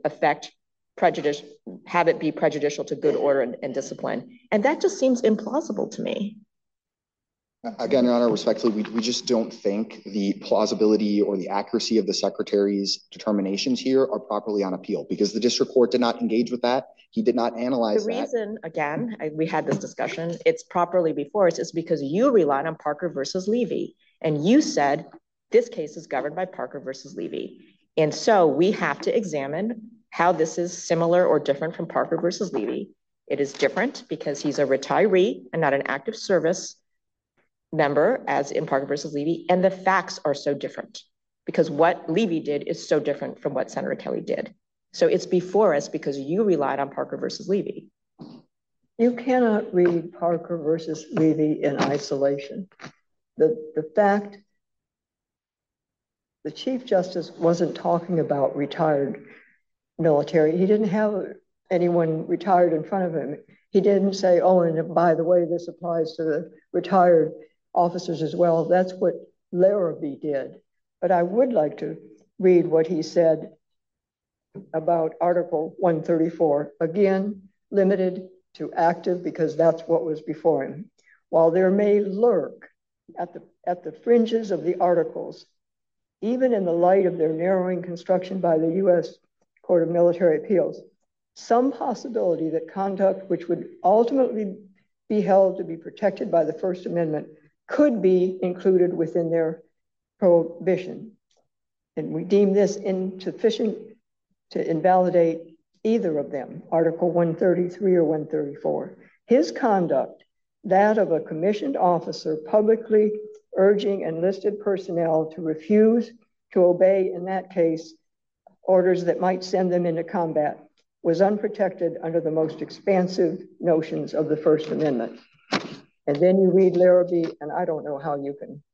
be prejudicial to good order and discipline. And that just seems implausible to me. Again, Your Honor, respectfully, we just don't think the plausibility or the accuracy of the Secretary's determinations here are properly on appeal because the district court did not engage with that. He did not analyze that. The reason, again, we had this discussion, it's properly before us, is because you relied on Parker versus Levy. And you said this case is governed by Parker versus Levy. And so we have to examine how this is similar or different from Parker versus Levy. It is different because he's a retiree and not an active service member as in Parker versus Levy. And the facts are so different because what Levy did is so different from what Senator Kelly did. So it's before us because you relied on Parker versus Levy. You cannot read Parker versus Levy in isolation. The fact the Chief Justice wasn't talking about retired military. He didn't have anyone retired in front of him. He didn't say, oh, and by the way, this applies to the retired officers as well. That's what Larrabee did. But I would like to read what he said about Article 134, again, limited to active because that's what was before him. While there may lurk at the fringes of the articles, even in the light of their narrowing construction by the U.S. Court of Military Appeals, some possibility that conduct which would ultimately be held to be protected by the First Amendment could be included within their prohibition. And we deem this insufficient to invalidate either of them, Article 133 or 134. His conduct, that of a commissioned officer publicly urging enlisted personnel to refuse to obey, in that case, orders that might send them into combat, was unprotected under the most expansive notions of the First Amendment. And then you read Larrabee, and I don't know how you can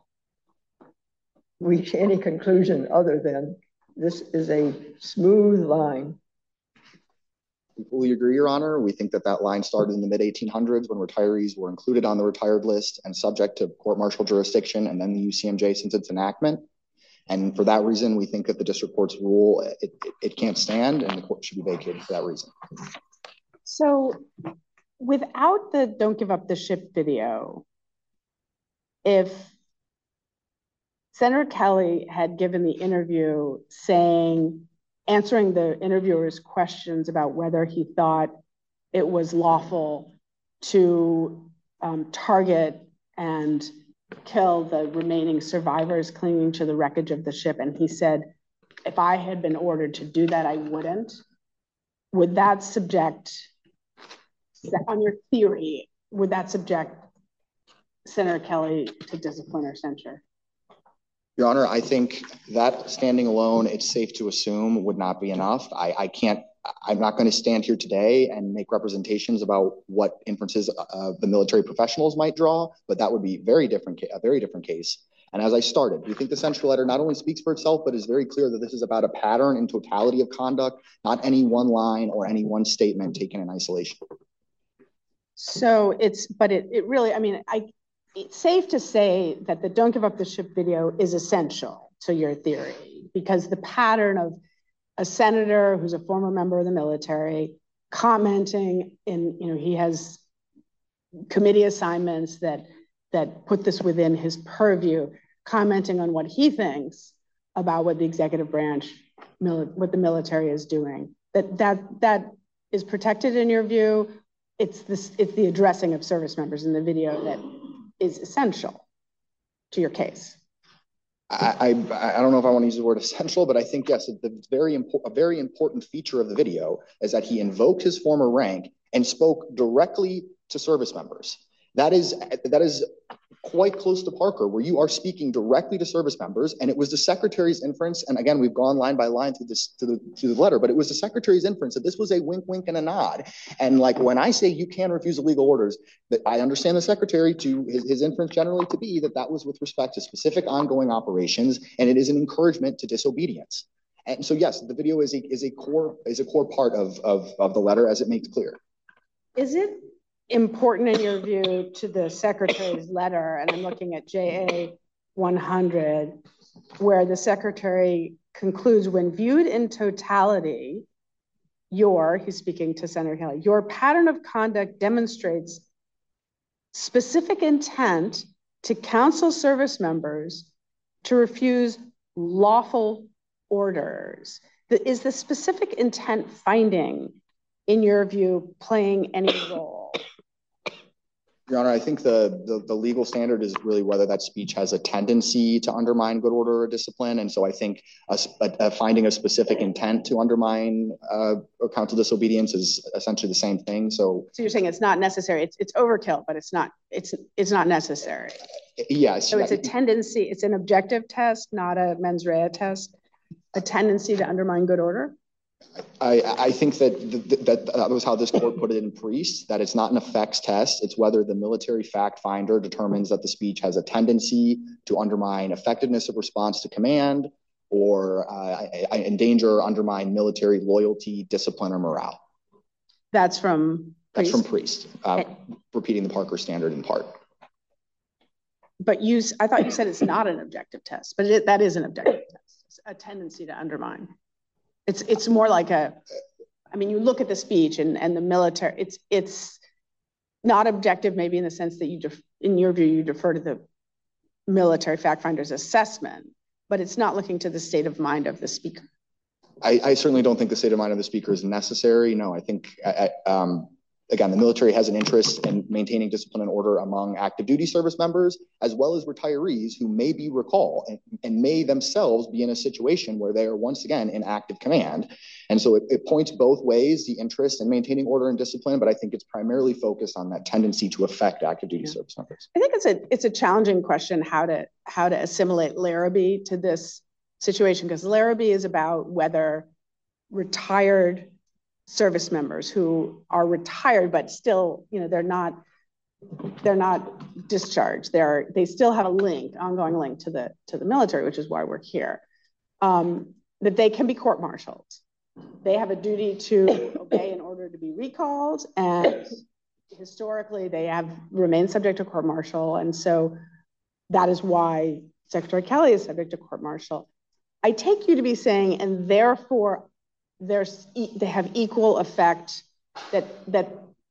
reach any conclusion other than this is a smooth line. We fully agree, Your Honor. We think that that line started in the mid-1800s when retirees were included on the retired list and subject to court-martial jurisdiction, and then the UCMJ since its enactment. And for that reason, we think that the district court's rule, it can't stand, and the court should be vacated for that reason. So without the Don't Give Up the Ship video, if Senator Kelly had given the interview answering the interviewer's questions about whether he thought it was lawful to target and kill the remaining survivors clinging to the wreckage of the ship, and he said, if I had been ordered to do that, I wouldn't. Would that subject, on your theory, would that subject Senator Kelly to discipline or censure? Your Honor, I think that standing alone, it's safe to assume would not be enough. I'm not going to stand here today and make representations about what inferences the military professionals might draw, but that would be a very different case. And as I started, we think the censure letter not only speaks for itself, but is very clear that this is about a pattern and totality of conduct, not any one line or any one statement taken in isolation. So it's safe to say that the Don't Give Up the Ship video is essential to your theory, because the pattern of a senator who's a former member of the military commenting he has committee assignments that put this within his purview, commenting on what he thinks about what the executive branch, what the military is doing, that is protected in your view. It's the addressing of service members in the video that is essential to your case. I don't know if I want to use the word essential, but I think, yes, a very important feature of the video is that he invoked his former rank and spoke directly to service members. That is quite close to Parker, where you are speaking directly to service members, and it was the Secretary's inference, and again, we've gone line by line through the letter, but it was the Secretary's inference that this was a wink, wink, and a nod. And like when I say you can refuse illegal orders, that I understand the Secretary to his inference generally to be that was with respect to specific ongoing operations, and it is an encouragement to disobedience. And so, yes, the video is a core part of the letter, as it makes clear. Is it important in your view to the Secretary's letter, and I'm looking at JA 100, where the Secretary concludes, when viewed in totality, he's speaking to Senator Kelly, your pattern of conduct demonstrates specific intent to counsel service members to refuse lawful orders. Is the specific intent finding, in your view, playing any role? Your Honor, I think the legal standard is really whether that speech has a tendency to undermine good order or discipline. And so I think a finding a specific intent to undermine or counsel disobedience is essentially the same thing. So you're saying it's not necessary. It's overkill, but it's not necessary. Yes. So it's a tendency. It's an objective test, not a mens rea test. A tendency to undermine good order. I think that was how this court put it in Priest, that it's not an effects test. It's whether the military fact finder determines that the speech has a tendency to undermine effectiveness of response to command or endanger or undermine military loyalty, discipline, or morale. That's from Priest? That's from Priest, repeating the Parker standard in part. But I thought you said it's not an objective test, but that is an objective test. It's a tendency to undermine. It's more like you look at the speech and the military, it's not objective maybe in the sense that in your view, you defer to the military fact finder's assessment, but it's not looking to the state of mind of the speaker. I certainly don't think the state of mind of the speaker is necessary. No, I think, again, the military has an interest in maintaining discipline and order among active duty service members, as well as retirees who may be recall and may themselves be in a situation where they are once again in active command. And so it points both ways, the interest in maintaining order and discipline, but I think it's primarily focused on that tendency to affect active duty service members. I think it's a challenging question how to assimilate Larrabee to this situation, because Larrabee is about whether retired service members who are retired, but still, they're not discharged. They still have ongoing link to the military, which is why we're here. That they can be court-martialed. They have a duty to obey in order to be recalled, and historically they have remained subject to court-martial, and so that is why Secretary Kelly is subject to court-martial. I take you to be saying, and therefore they have equal effect, that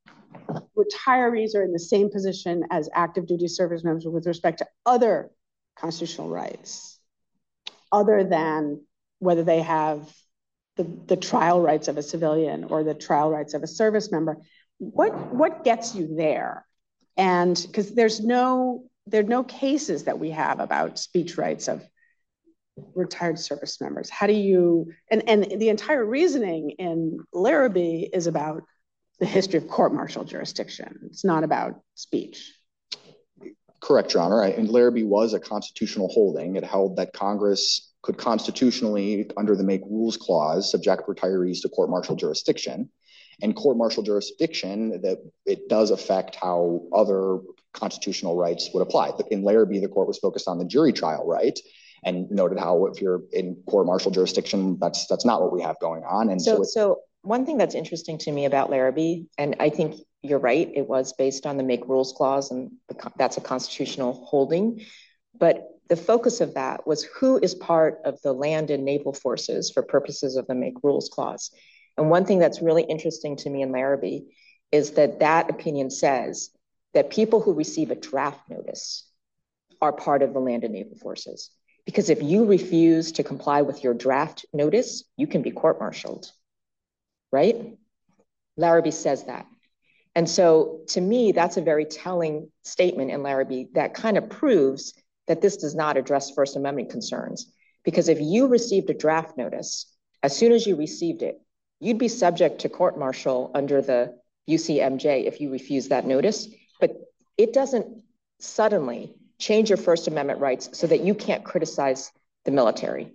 retirees are in the same position as active duty service members with respect to other constitutional rights, other than whether they have the trial rights of a civilian or the trial rights of a service member. What gets you there? And because there are no cases that we have about speech rights of retired service members. How do you, and the entire reasoning in Larrabee is about the history of court-martial jurisdiction. It's not about speech. Correct, Your Honor. And Larrabee was a constitutional holding. It held that Congress could constitutionally, under the Make Rules Clause, subject retirees to court-martial jurisdiction. And court-martial jurisdiction, that it does affect how other constitutional rights would apply. But in Larrabee, the court was focused on the jury trial right, and noted how if you're in court-martial jurisdiction, that's not what we have going on. And so one thing that's interesting to me about Larrabee, and I think you're right, it was based on the Make Rules Clause, and that's a constitutional holding. But the focus of that was who is part of the land and naval forces for purposes of the Make Rules Clause. And one thing that's really interesting to me in Larrabee is that opinion says that people who receive a draft notice are part of the land and naval forces. Because if you refuse to comply with your draft notice, you can be court-martialed, right? Larrabee says that. And so to me, that's a very telling statement in Larrabee that kind of proves that this does not address First Amendment concerns. Because if you received a draft notice, as soon as you received it, you'd be subject to court-martial under the UCMJ if you refuse that notice. But it doesn't suddenly change your First Amendment rights so that you can't criticize the military.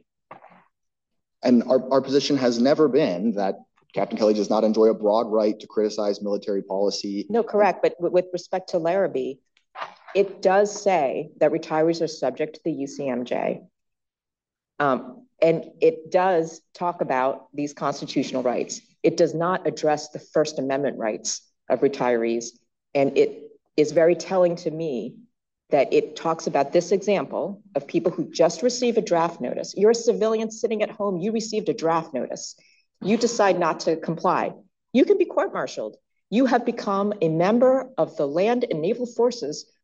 And our position has never been that Captain Kelly does not enjoy a broad right to criticize military policy. No, correct. But with respect to Larrabee, it does say that retirees are subject to the UCMJ. And it does talk about these constitutional rights. It does not address the First Amendment rights of retirees. And it is very telling to me that it talks about this example of people who just receive a draft notice. You're a civilian sitting at home, you received a draft notice. You decide not to comply. You can be court-martialed. You have become a member of the land and naval forces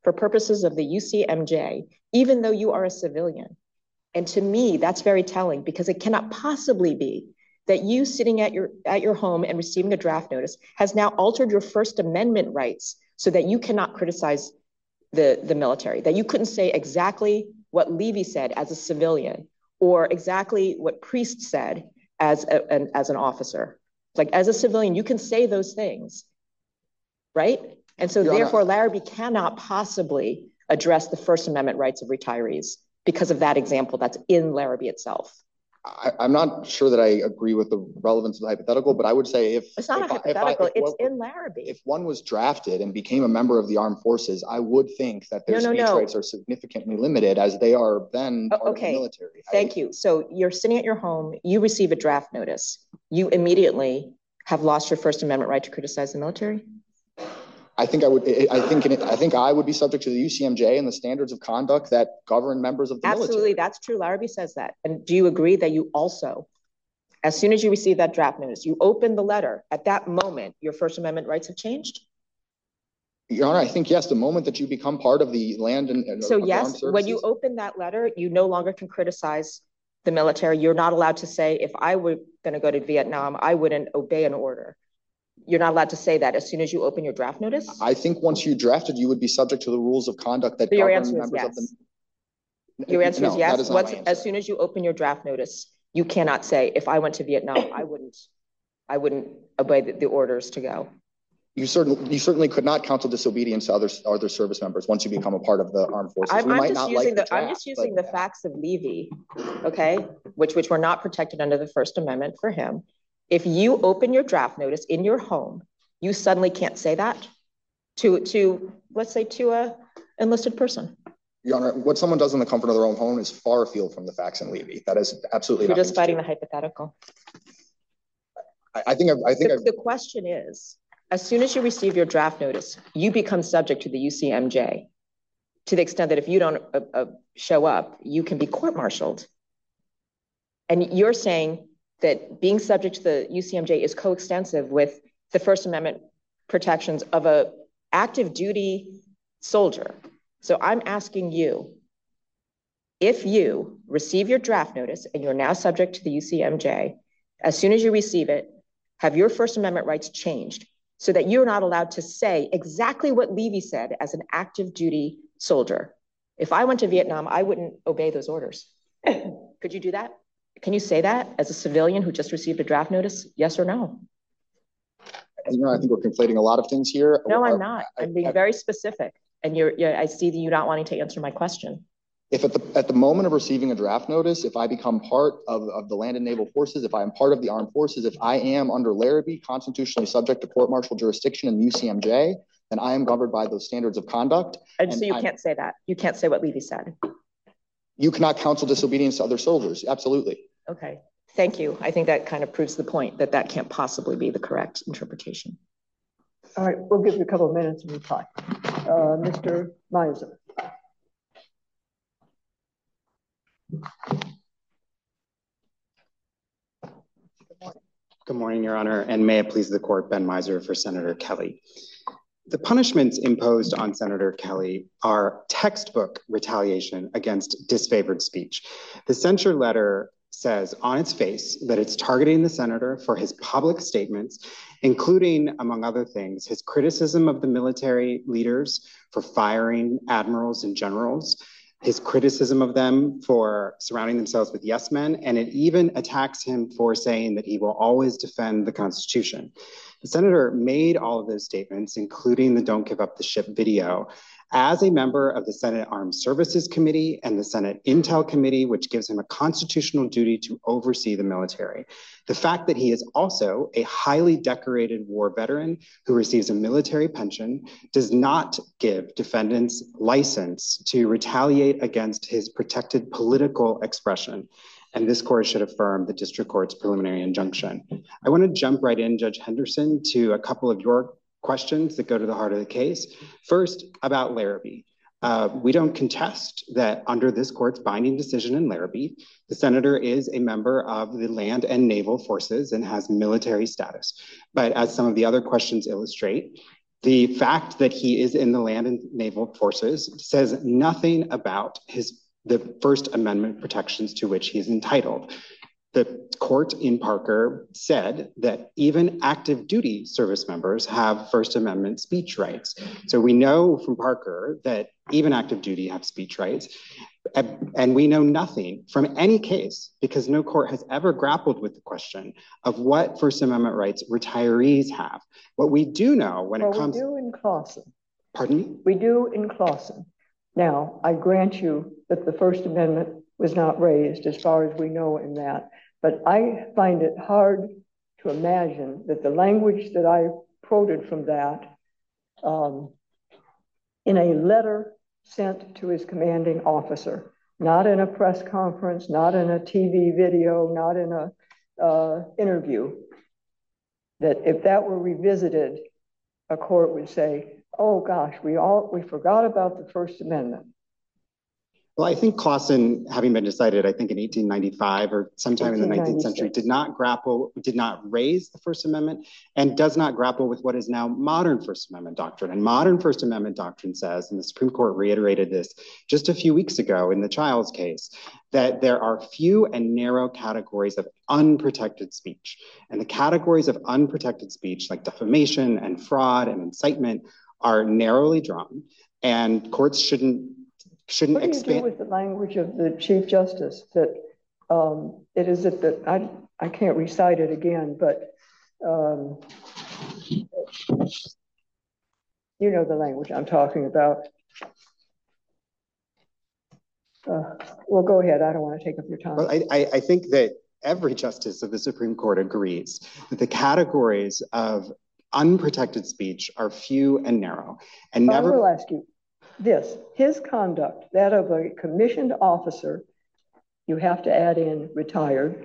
for purposes of the UCMJ, even though you are a civilian. And to me, that's very telling because it cannot possibly be that you sitting at your home and receiving a draft notice has now altered your First Amendment rights so that you cannot criticize the military, that you couldn't say exactly what Levy said as a civilian or exactly what Priest said as an officer. Like as a civilian, you can say those things, right? And so therefore, Larrabee cannot possibly address the First Amendment rights of retirees because of that example that's in Larrabee itself. I'm not sure that I agree with the relevance of the hypothetical, but I would say if it's not a hypothetical, it's in Larrabee. If one was drafted and became a member of the armed forces, I would think that their speech rights are significantly limited as they are then part of the military. Thank you. So you're sitting at your home, you receive a draft notice, you immediately have lost your First Amendment right to criticize the military? I think I would be subject to the UCMJ and the standards of conduct that govern members of the military. Absolutely, that's true. Larrabee says that. And do you agree that you also, as soon as you receive that draft notice, you open the letter, at that moment, your First Amendment rights have changed? Your Honor, I think yes, the moment that you become part of the land and so yes, when you open that letter, you no longer can criticize the military. You're not allowed to say, if I were going to go to Vietnam, I wouldn't obey an order. You're not allowed to say that as soon as you open your draft notice? I think once you drafted, you would be subject to the rules of conduct that govern members of the... Your answer is yes. As soon as you open your draft notice, you cannot say, if I went to Vietnam, I wouldn't obey the orders to go. You certainly could not counsel disobedience to other service members once you become a part of the armed forces. I'm just using the facts of Levy, okay, which were not protected under the First Amendment for him. If you open your draft notice in your home, you suddenly can't say that to let's say, to a enlisted person. Your Honor, what someone does in the comfort of their own home is far afield from the facts in Levy. That is absolutely. You're just fighting the hypothetical. The question is, as soon as you receive your draft notice, you become subject to the UCMJ to the extent that if you don't show up, you can be court-martialed. And you're saying that being subject to the UCMJ is coextensive with the First Amendment protections of an active duty soldier. So I'm asking you, if you receive your draft notice and you're now subject to the UCMJ, as soon as you receive it, have your First Amendment rights changed so that you're not allowed to say exactly what Levy said as an active duty soldier? If I went to Vietnam, I wouldn't obey those orders. Could you do that? Can you say that as a civilian who just received a draft notice? Yes or no? You know, I think we're conflating a lot of things here. No, I'm not. I'm being very specific. And I see that you're not wanting to answer my question. If at the moment of receiving a draft notice, if I become part of the Land and Naval Forces, if I am part of the Armed Forces, if I am under Larrabee constitutionally subject to court-martial jurisdiction in the UCMJ, then I am governed by those standards of conduct. And so you can't say that. You can't say what Levy said. You cannot counsel disobedience to other soldiers. Absolutely. Okay. Thank you. I think that kind of proves the point that that can't possibly be the correct interpretation. All right. We'll give you a couple of minutes to reply. Mr. Miser. Good morning, Your Honor, and may it please the court, Ben Miser for Senator Kelly. The punishments imposed on Senator Kelly are textbook retaliation against disfavored speech. The censure letter says on its face that it's targeting the senator for his public statements, including, among other things, his criticism of the military leaders for firing admirals and generals, his criticism of them for surrounding themselves with yes men, and it even attacks him for saying that he will always defend the Constitution. The senator made all of those statements, including the Don't Give Up the Ship video, as a member of the Senate Armed Services Committee and the Senate Intel Committee, which gives him a constitutional duty to oversee the military. The fact that he is also a highly decorated war veteran who receives a military pension does not give defendants license to retaliate against his protected political expression. And this court should affirm the district court's preliminary injunction. I want to jump right in, Judge Henderson, to a couple of your questions that go to the heart of the case. First, about Larrabee. We don't contest that under this court's binding decision in Larrabee, the senator is a member of the Land and Naval Forces and has military status. But as some of the other questions illustrate, The fact that he is in the land and naval forces says nothing about the First Amendment protections to which he is entitled. The court in Parker said that even active duty service members have First Amendment speech rights. So we know from Parker that even active duty have speech rights. And we know nothing from any case, because no court has ever grappled with the question of what First Amendment rights retirees have. What we do know when it comes— we do in Claussen. Pardon me? We do in Claussen. Now, I grant you that the First Amendment was not raised as far as we know in that, but I find it hard to imagine that the language that I quoted from that in a letter sent to his commanding officer, not in a press conference, not in a TV video, not in a interview, that if that were revisited, a court would say, oh gosh, we forgot about the First Amendment. Well, I think Claussen, having been decided, I think in 1895 or sometime in the 19th century, did not raise the First Amendment, and does not grapple with what is now modern First Amendment doctrine. And modern First Amendment doctrine says, and the Supreme Court reiterated this just a few weeks ago in the Childs case, that there are few and narrow categories of unprotected speech. And the categories of unprotected speech, like defamation and fraud and incitement, are narrowly drawn, and courts shouldn't what do expand. You do with the language of the Chief Justice that it is that I can't recite it again, but you know the language I'm talking about. Well, go ahead. I don't want to take up your time. Well, I think that every justice of the Supreme Court agrees that the categories of unprotected speech are few and narrow. And never— I will ask you this: his conduct, that of a commissioned officer, you have to add in retired,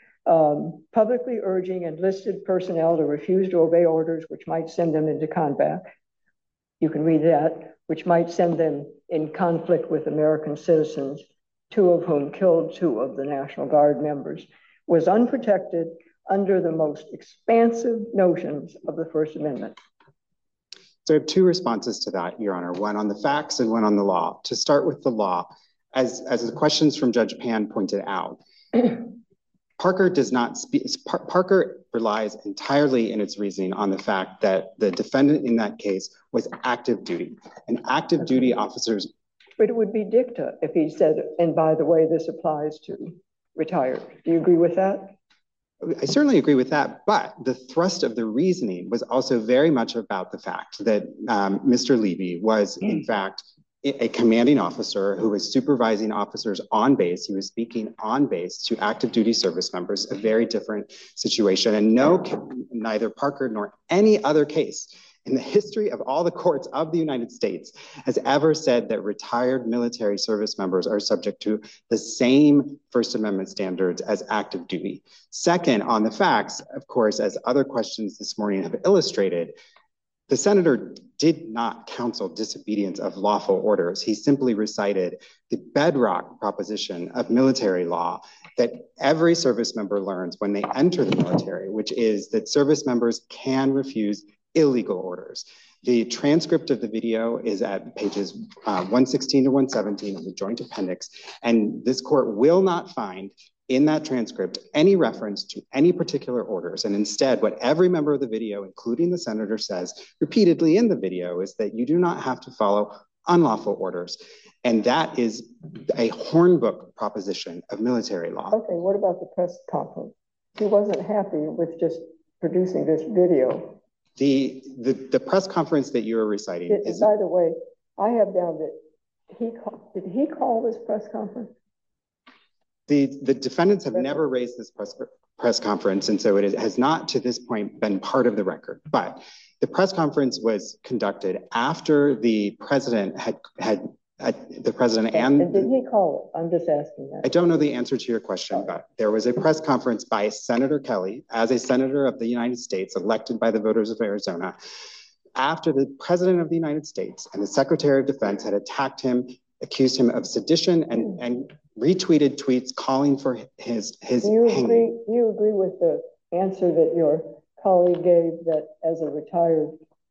publicly urging enlisted personnel to refuse to obey orders which might send them into combat. You can read that, which might send them in conflict with American citizens, two of whom killed two of the National Guard members, was unprotected under the most expansive notions of the First Amendment. So I have two responses to that, Your Honor, one on the facts and one on the law. To start with the law, as the questions from Judge Pan pointed out, Parker does not speak. Parker relies entirely in its reasoning on the fact that the defendant in that case was active duty, and active duty officers— But it would be dicta if he said, and by the way, this applies to retired. Do you agree with that? I certainly agree with that, but the thrust of the reasoning was also very much about the fact that Mr. Levy was, in fact, a commanding officer who was supervising officers on base. He was speaking on base to active duty service members, a very different situation. And neither Parker nor any other case in the history of all the courts of the United States has ever said that retired military service members are subject to the same First Amendment standards as active duty. Second, on the facts, of course, as other questions this morning have illustrated, the senator did not counsel disobedience of lawful orders. He simply recited the bedrock proposition of military law that every service member learns when they enter the military, which is that service members can refuse illegal orders. The transcript of the video is at pages 116 to 117 of the joint appendix, and this court will not find in that transcript any reference to any particular orders. And instead, what every member of the video, including the senator, says repeatedly in the video is that you do not have to follow unlawful orders. And that is a hornbook proposition of military law. Okay, what about the press conference? He wasn't happy with just producing this video. The press conference that you were reciting is— By the way, I have down that did he call this press conference? The defendants have never raised this press conference, and so it has not to this point been part of the record. But the press conference was conducted after the president and did he call it? I'm just asking that. I don't know the answer to your question, but there was a press conference by Senator Kelly, as a senator of the United States elected by the voters of Arizona, after the president of the United States and the Secretary of Defense had attacked him, accused him of sedition, and retweeted tweets calling for his hanging. Do you agree with the answer that your colleague gave, that as a retired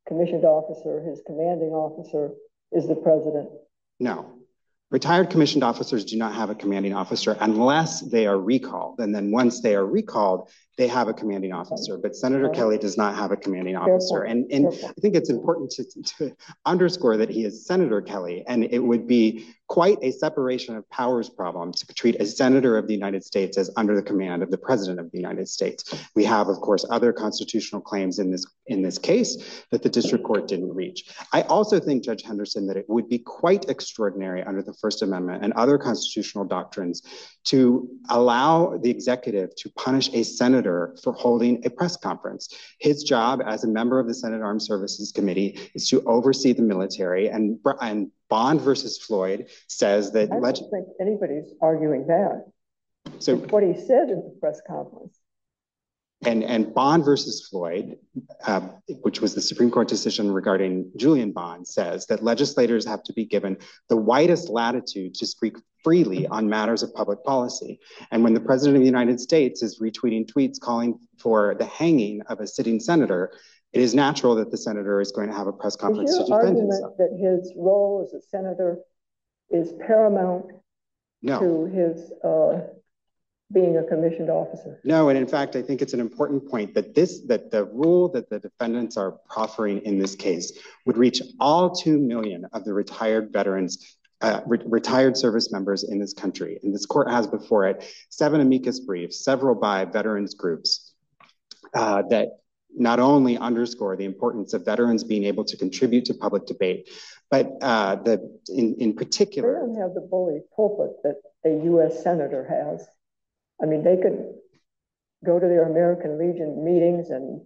commissioned officer, his commanding officer, is the president? No. Retired commissioned officers do not have a commanding officer unless they are recalled. And then once they are recalled, they have a commanding officer. But Senator Kelly does not have a commanding officer. And I think it's important to underscore that he is Senator Kelly, and it would be quite a separation of powers problem to treat a senator of the United States as under the command of the president of the United States. We have, of course, other constitutional claims in this case that the district court didn't reach. I also think, Judge Henderson, that it would be quite extraordinary under the First Amendment and other constitutional doctrines to allow the executive to punish a senator for holding a press conference. His job as a member of the Senate Armed Services Committee is to oversee the military, and Bond versus Floyd says that— I don't think anybody's arguing that. So it's what he said in the press conference. And Bond versus Floyd, which was the Supreme Court decision regarding Julian Bond, says that legislators have to be given the widest latitude to speak freely on matters of public policy. And when the president of the United States is retweeting tweets calling for the hanging of a sitting senator, it is natural that the senator is going to have a press conference to defend himself. Is your argument that his role as a senator is paramount to his being a commissioned officer? No, and in fact, I think it's an important point that the rule that the defendants are proffering in this case would reach all 2 million of the retired veterans, retired service members in this country. And this court has before it 7 amicus briefs, several by veterans groups, that not only underscore the importance of veterans being able to contribute to public debate, but in particular— They don't have the bully pulpit that a U.S. senator has. I mean, they could go to their American Legion meetings and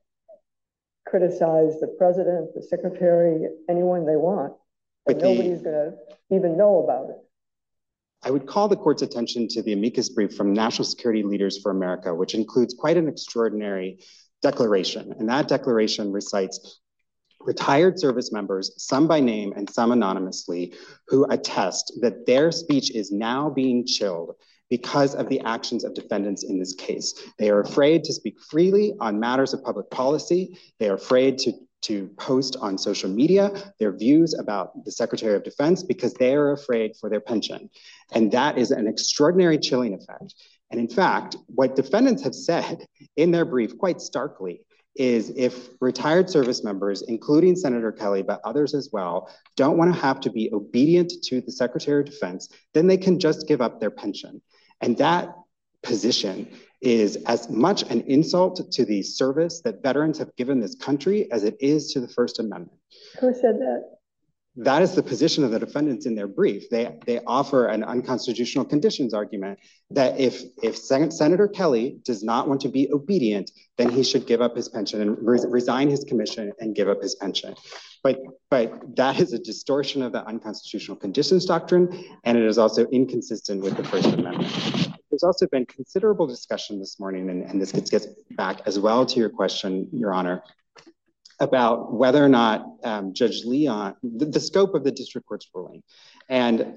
criticize the president, the secretary, anyone they want, and nobody's going to even know about it. I would call the court's attention to the amicus brief from National Security Leaders for America, which includes quite an extraordinary declaration. And that declaration recites retired service members, some by name and some anonymously, who attest that their speech is now being chilled because of the actions of defendants in this case. They are afraid to speak freely on matters of public policy. They are afraid to post on social media their views about the Secretary of Defense because they are afraid for their pension. And that is an extraordinary chilling effect. And in fact, what defendants have said in their brief quite starkly is if retired service members, including Senator Kelly, but others as well, don't want to have to be obedient to the Secretary of Defense, then they can just give up their pension. And that position is as much an insult to the service that veterans have given this country as it is to the First Amendment. Who said that? That is the position of the defendants in their brief. They offer an unconstitutional conditions argument that if Senator Kelly does not want to be obedient, then he should give up his pension and resign his commission and give up his pension. But that is a distortion of the unconstitutional conditions doctrine, and it is also inconsistent with the First Amendment. There's also been considerable discussion this morning, and this gets back as well to your question, Your Honor, about whether or not Judge Leon, the scope of the district court's ruling. And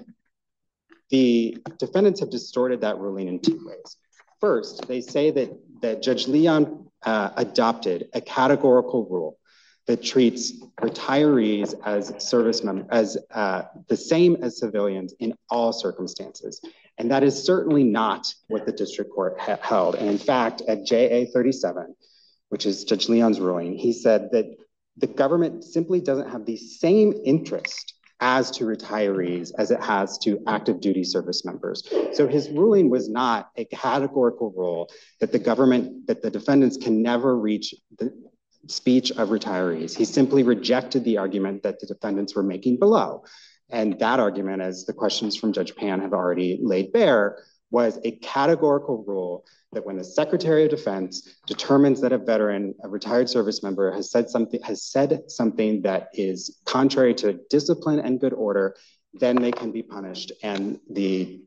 the defendants have distorted that ruling in 2 ways. First, they say that Judge Leon adopted a categorical rule that treats retirees as service members, as the same as civilians in all circumstances. And that is certainly not what the district court held. And in fact, at JA 37, which is Judge Leon's ruling, he said that the government simply doesn't have the same interest as to retirees as it has to active duty service members. So his ruling was not a categorical rule that the defendants can never reach the speech of retirees. He simply rejected the argument that the defendants were making below. And that argument, as the questions from Judge Pan have already laid bare, was a categorical rule that when the Secretary of Defense determines that a retired service member has said something that is contrary to discipline and good order, then they can be punished. And the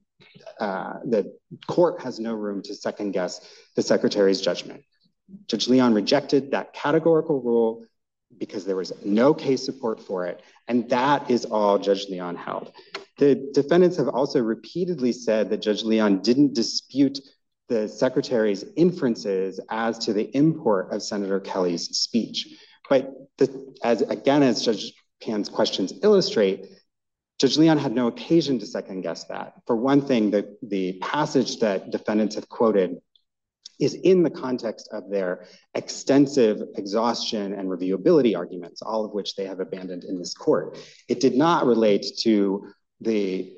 court has no room to second guess the Secretary's judgment. Judge Leon rejected that categorical rule because there was no case support for it. And that is all Judge Leon held. The defendants have also repeatedly said that Judge Leon didn't dispute the Secretary's inferences as to the import of Senator Kelly's speech. But as Judge Pan's questions illustrate, Judge Leon had no occasion to second guess that. For one thing, the passage that defendants have quoted is in the context of their extensive exhaustion and reviewability arguments, all of which they have abandoned in this court. It did not relate to the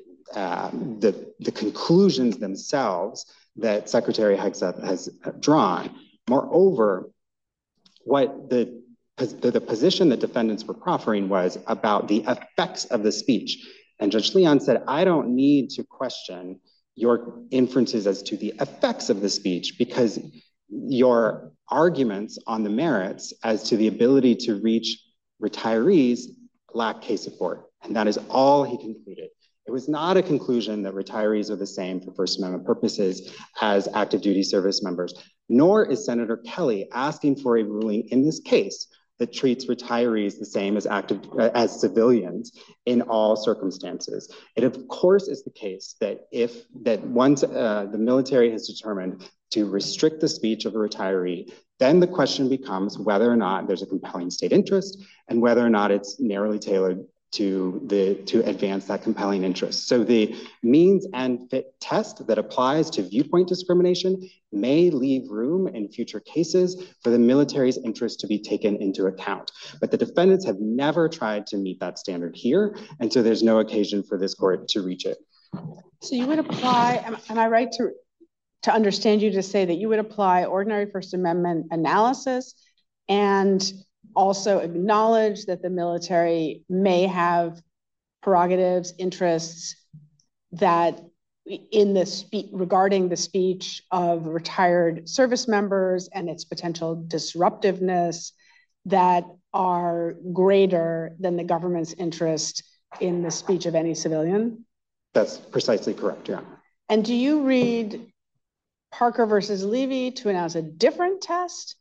conclusions themselves that Secretary Hegseth has drawn. Moreover, what the position that defendants were proffering was about the effects of the speech. And Judge Leon said, I don't need to question your inferences as to the effects of the speech because your arguments on the merits as to the ability to reach retirees lack case support. And that is all he concluded. It was not a conclusion that retirees are the same for First Amendment purposes as active duty service members, nor is Senator Kelly asking for a ruling in this case that treats retirees the same as civilians in all circumstances. It of course is the case that once the military has determined to restrict the speech of a retiree, then the question becomes whether or not there's a compelling state interest and whether or not it's narrowly tailored to advance that compelling interest. So the means and fit test that applies to viewpoint discrimination may leave room in future cases for the military's interest to be taken into account. But the defendants have never tried to meet that standard here, and so there's no occasion for this court to reach it. So you would apply, am I right to understand you to say that you would apply ordinary First Amendment analysis and also acknowledge that the military may have prerogatives, interests that in the regarding the speech of retired service members and its potential disruptiveness that are greater than the government's interest in the speech of any civilian? That's precisely correct, Your Honor. And do you read Parker versus Levy to announce a different test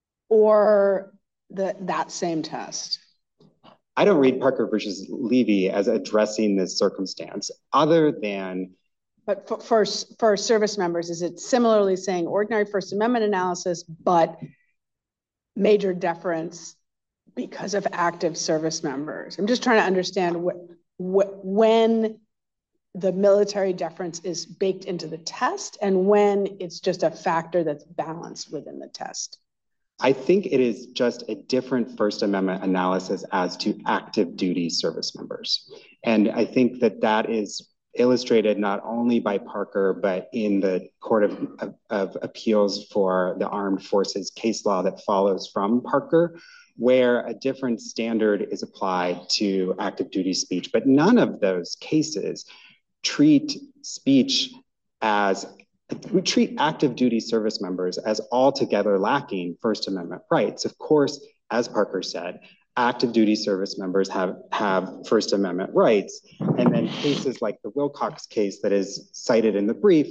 or that same test? I don't read Parker versus Levy as addressing this circumstance other than... But for service members, is it similarly saying ordinary First Amendment analysis, but major deference because of active service members? I'm just trying to understand when the military deference is baked into the test and when it's just a factor that's balanced within the test. I think it is just a different First Amendment analysis as to active duty service members. And I think that is illustrated not only by Parker, but in the Court of Appeals for the Armed Forces case law that follows from Parker, where a different standard is applied to active duty speech. But none of those cases treat active duty service members as altogether lacking First Amendment rights. Of course, as Parker said, active duty service members have First Amendment rights. And then cases like the Wilcox case that is cited in the brief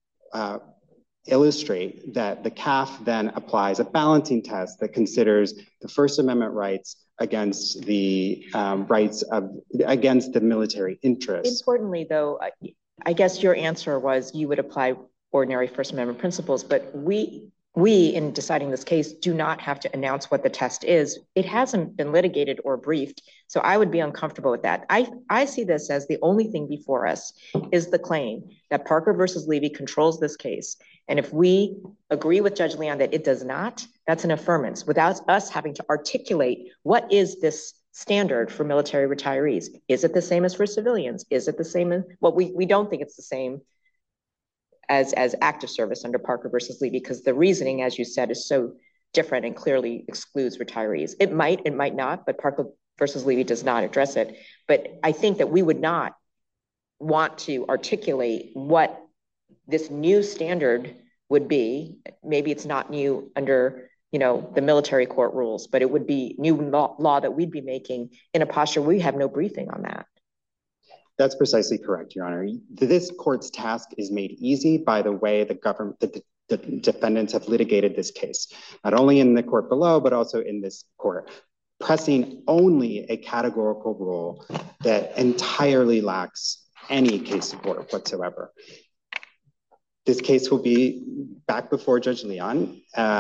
illustrate that the CAF then applies a balancing test that considers the First Amendment rights against the against the military interests. Importantly, though, I guess your answer was you would apply ordinary First Amendment principles, but we in deciding this case do not have to announce what the test is. It hasn't been litigated or briefed, so I would be uncomfortable with that. I see this as the only thing before us is the claim that Parker versus Levy controls this case. And if we agree with Judge Leon that it does not, that's an affirmance without us having to articulate what is this standard for military retirees. Is it the same as for civilians? Is it the same as, well, we don't think it's the same as active service under Parker versus Levy, because the reasoning, as you said, is so different and clearly excludes retirees. It might not, but Parker versus Levy does not address it. But I think that we would not want to articulate what this new standard would be. Maybe it's not new under, the military court rules, but it would be new law that we'd be making in a posture we have no briefing on that. That's precisely correct, Your Honor. This court's task is made easy by the way the defendants have litigated this case, not only in the court below, but also in this court, pressing only a categorical rule that entirely lacks any case support whatsoever. This case will be back before Judge Leon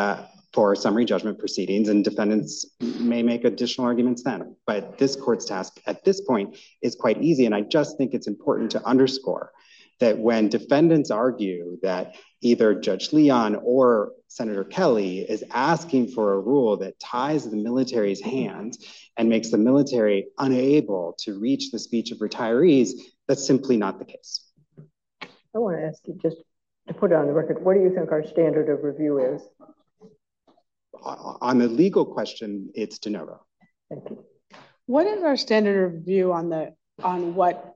for summary judgment proceedings, and defendants may make additional arguments then. But this court's task at this point is quite easy, and I just think it's important to underscore that when defendants argue that either Judge Leon or Senator Kelly is asking for a rule that ties the military's hands and makes the military unable to reach the speech of retirees, that's simply not the case. I want to ask you, just to put it on the record, what do you think our standard of review is? On the legal question, it's de novo. Thank you. What is our standard of review on what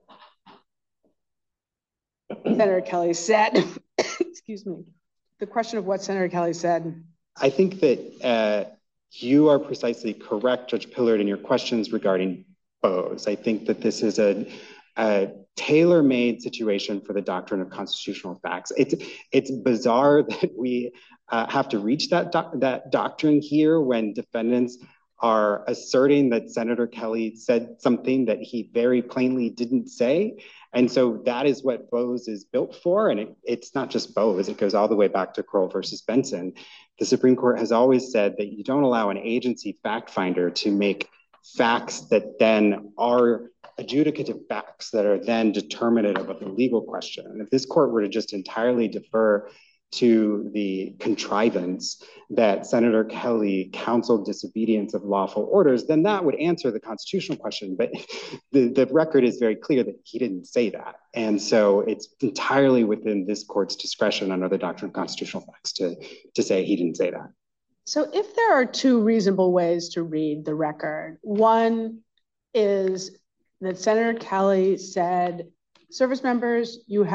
Senator Kelly said? Excuse me. The question of what Senator Kelly said. I think that you are precisely correct, Judge Pillard, in your questions regarding Bose. I think that this is a tailor-made situation for the doctrine of constitutional facts. It's bizarre that we have to reach that doctrine here when defendants are asserting that Senator Kelly said something that he very plainly didn't say. And so that is what Bose is built for. And it's not just Bose, it goes all the way back to Kroll versus Benson. The Supreme Court has always said that you don't allow an agency fact finder to make facts that then are adjudicative facts that are then determinative of the legal question. And if this court were to just entirely defer to the contrivance that Senator Kelly counseled disobedience of lawful orders, then that would answer the constitutional question. But the record is very clear that he didn't say that. And so it's entirely within this court's discretion under the doctrine of constitutional facts to say he didn't say that. So if there are two reasonable ways to read the record, one is that Senator Kelly said, service members, you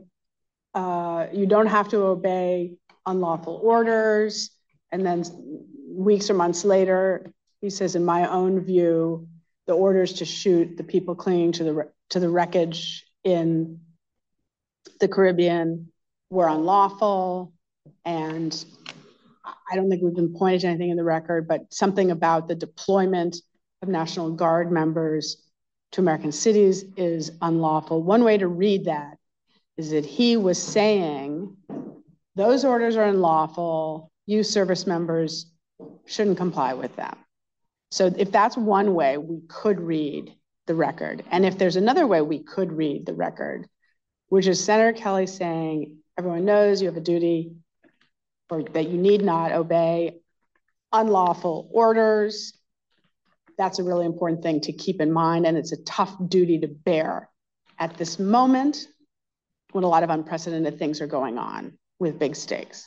don't have to obey unlawful orders. And then weeks or months later, he says, in my own view, the orders to shoot the people clinging to the wreckage in the Caribbean were unlawful. And I don't think we've been pointed to anything in the record, but something about the deployment of National Guard members to American cities is unlawful. One way to read that is that he was saying, those orders are unlawful, you service members shouldn't comply with them. So if that's one way, we could read the record. And if there's another way we could read the record, which is Senator Kelly saying, everyone knows you have a duty or that you need not obey unlawful orders. That's a really important thing to keep in mind. And it's a tough duty to bear at this moment when a lot of unprecedented things are going on with big stakes.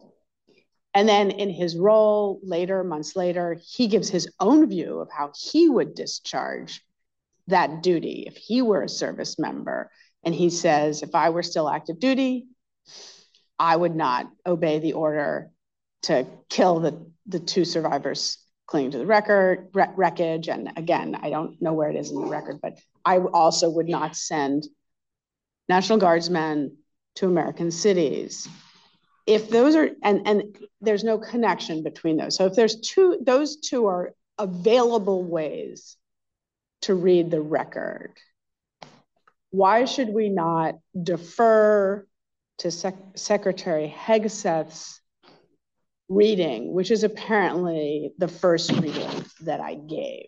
And then in his role later, months later, he gives his own view of how he would discharge that duty if he were a service member. And he says, if I were still active duty, I would not obey the order to kill the two survivors clinging to the wreckage. And again, I don't know where it is in the record, but I also would not send National Guardsmen to American cities. If those are, and there's no connection between those. So if there's those two are available ways to read the record, why should we not defer to Secretary Hegseth's reading, which is apparently the first reading that I gave?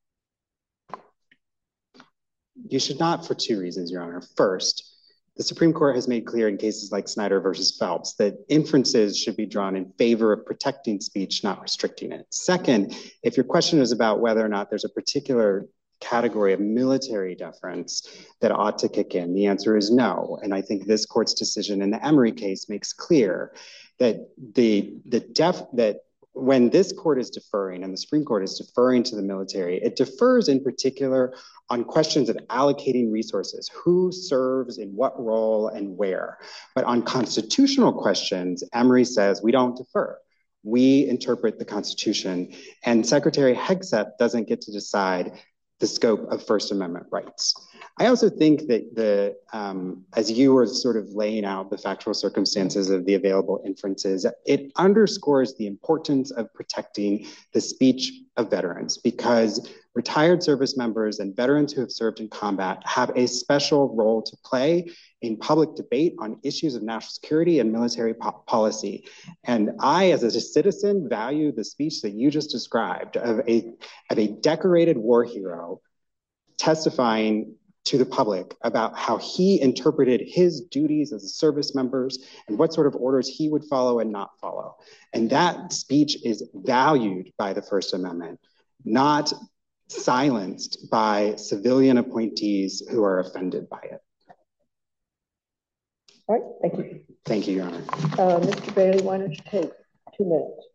You should not, for two reasons, Your Honor. First, the Supreme Court has made clear in cases like Snyder versus Phelps that inferences should be drawn in favor of protecting speech, not restricting it. Second, if your question is about whether or not there's a particular category of military deference that ought to kick in, the answer is no. And I think this court's decision in the Emory case makes clear that that when this court is deferring and the Supreme Court is deferring to the military, it defers in particular on questions of allocating resources, who serves in what role and where. But on constitutional questions, Emory says we don't defer. We interpret the Constitution, and Secretary Hegseth doesn't get to decide the scope of First Amendment rights. I also think that as you were sort of laying out the factual circumstances of the available inferences, it underscores the importance of protecting the speech of veterans, because retired service members and veterans who have served in combat have a special role to play in public debate on issues of national security and military policy. And I, as a citizen, value the speech that you just described of a decorated war hero testifying to the public about how he interpreted his duties as a service members and what sort of orders he would follow and not follow. And that speech is valued by the First Amendment, not silenced by civilian appointees who are offended by it. All right, thank you. Thank you, Your Honor. Mr. Bailey, why don't you take 2 minutes?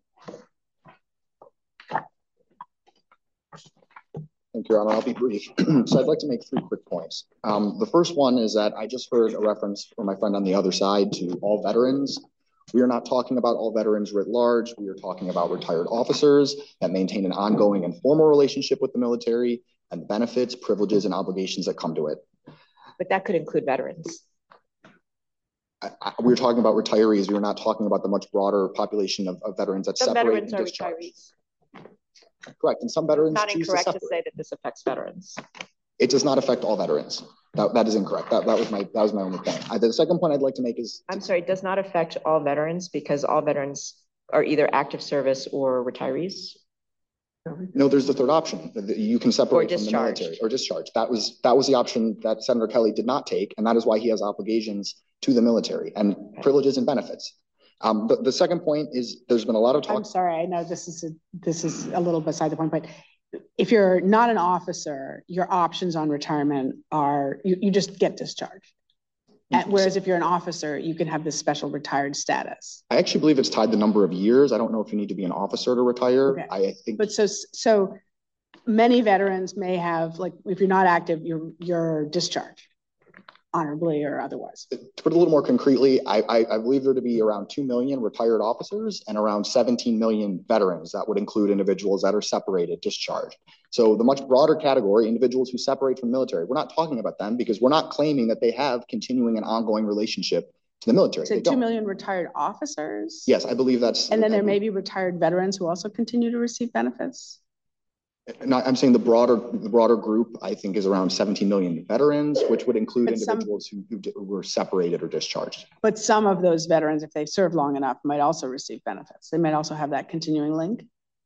Thank you, Your Honor. I'll be brief. So I'd like to make 3 quick points. The first one is that I just heard a reference from my friend on the other side to all veterans. We are not talking about all veterans writ large. We are talking about retired officers that maintain an ongoing and formal relationship with the military and the benefits, privileges, and obligations that come to it. But that could include veterans. We're talking about retirees. We're not talking about the much broader population of veterans that Some separate veterans and are discharge. retirees. Correct, and some veterans Not choose incorrect to separate. say that this affects veterans. It does not affect all veterans. That is incorrect. That was my only point. The second point I'd like to make is I'm sorry, it does not affect all veterans because all veterans are either active service or retirees. no. There's the third option. You can separate from the discharge. military or discharge. That was the option that Senator Kelly did not take, and that is why he has obligations to the military and privileges and benefits. The second point is there's been a lot of talk. I'm sorry, I know this is a little beside the point, but if you're not an officer, your options on retirement are you just get discharged. Whereas if you're an officer, you can have this special retired status. I actually believe it's tied the number of years. I don't know if you need to be an officer to retire. Okay. I think. But so many veterans may have, like, if you're not active, you're discharged honorably or otherwise. To put it a little more concretely, I believe there to be around 2 million retired officers and around 17 million veterans. That would include individuals that are separated, discharged. So the much broader category, individuals who separate from the military, we're not talking about them because we're not claiming that they have continuing and ongoing relationship to the military. So 2 million retired officers? Yes, I believe that's. And then there may be retired veterans who also continue to receive benefits? No, I'm saying the broader group, I think, is around 17 million veterans, which would include individuals who were separated or discharged. But some of those veterans, if they've served long enough, might also receive benefits. They might also have that continuing link.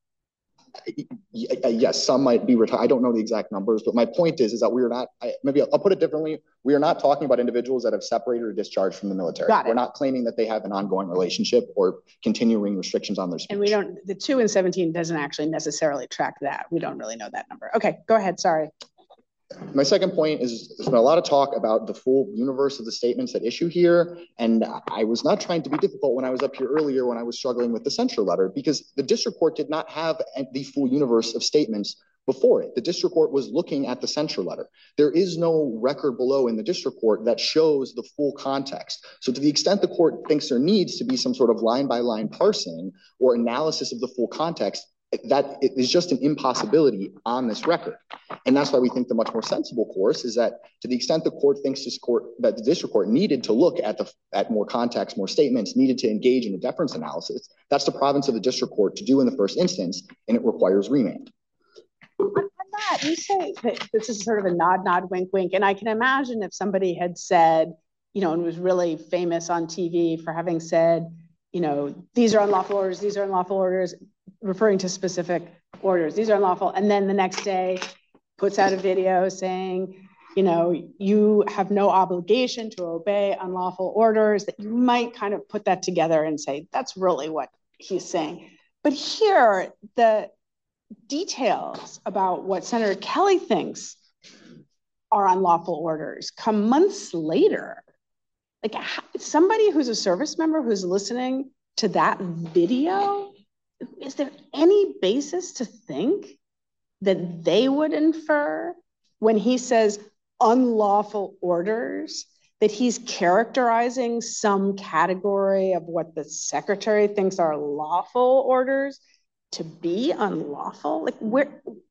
Yes, some might be retired. I don't know the exact numbers, but my point is that we are not, maybe I'll put it differently. We are not talking about individuals that have separated or discharged from the military. Got it. We're not claiming that they have an ongoing relationship or continuing restrictions on their speech. And the 2 and 17 doesn't actually necessarily track that. We don't really know that number. Okay, go ahead, sorry. My second point is there's been a lot of talk about the full universe of the statements at issue here. And I was not trying to be difficult when I was up here earlier when I was struggling with the censure letter, because the district court did not have the full universe of statements before it. The district court was looking at the censure letter. There is no record below in the district court that shows the full context. So to the extent the court thinks there needs to be some sort of line by line parsing or analysis of the full context, that it is just an impossibility on this record. And that's why we think the much more sensible course is that to the extent the court thinks that the district court needed to look at more context, more statements, needed to engage in a deference analysis, that's the province of the district court to do in the first instance, and it requires remand. You say that this is sort of a nod, wink, wink. And I can imagine if somebody had said, and was really famous on TV for having said, these are unlawful orders, these are unlawful orders, referring to specific orders, these are unlawful. And then the next day puts out a video saying, you have no obligation to obey unlawful orders, that you might kind of put that together and say, that's really what he's saying. But here, the details about what Senator Kelly thinks are unlawful orders come months later. Like, somebody who's a service member who's listening to that video, is there any basis to think that they would infer when he says unlawful orders that he's characterizing some category of what the secretary thinks are lawful orders to be unlawful? Like,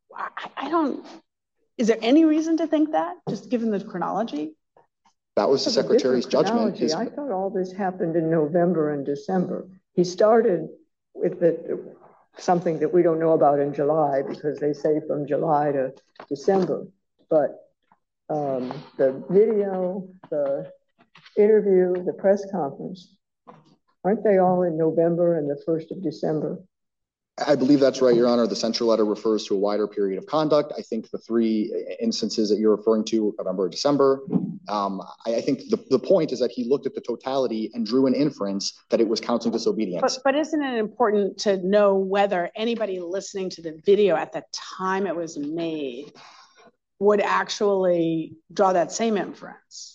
is there any reason to think that, just given the chronology? That was the secretary's judgment. I thought all this happened in November and December. He started with something that we don't know about in July, because they say from July to December. But the video, the interview, the press conference, aren't they all in November and the 1st of December? I believe that's right, Your Honor. The censure letter refers to a wider period of conduct. I think the 3 instances that you're referring to, November, December, I think the point is that he looked at the totality and drew an inference that it was counseling disobedience. But isn't it important to know whether anybody listening to the video at the time it was made would actually draw that same inference?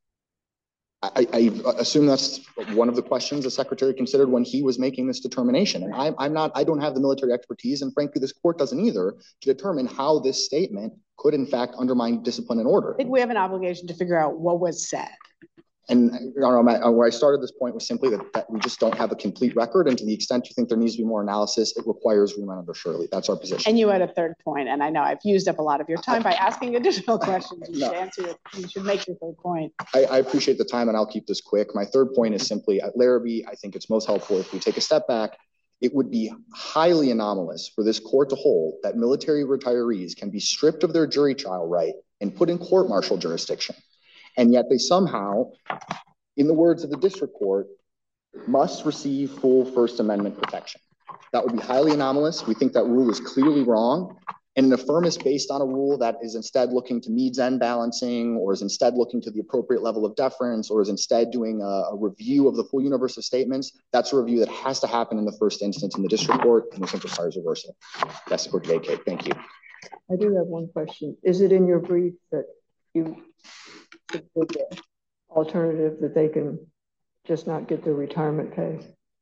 I assume that's one of the questions the secretary considered when he was making this determination. And I don't have the military expertise, and frankly, this court doesn't either, to determine how this statement could in fact undermine discipline and order. I think we have an obligation to figure out what was said. And Your Honor, where I started this point was simply that we just don't have a complete record, and to the extent you think there needs to be more analysis, it requires remand under Shirley. That's our position. And you had a third point, and I know I've used up a lot of your time by asking additional questions. You should make your third point. I appreciate the time, and I'll keep this quick. My third point is simply at Larrabee, I think it's most helpful if we take a step back. It would be highly anomalous for this court to hold that military retirees can be stripped of their jury trial right and put in court-martial jurisdiction. And yet they somehow, in the words of the district court, must receive full First Amendment protection. That would be highly anomalous. We think that rule is clearly wrong. And an affirmance based on a rule that is instead looking to Meade's end balancing, or is instead looking to the appropriate level of deference, or is instead doing a review of the full universe of statements, that's a review that has to happen in the first instance in the district court, and this requires reversal. That's the court vacate. Thank you. I do have one question. Is it in your brief that you the alternative that they can just not get their retirement pay?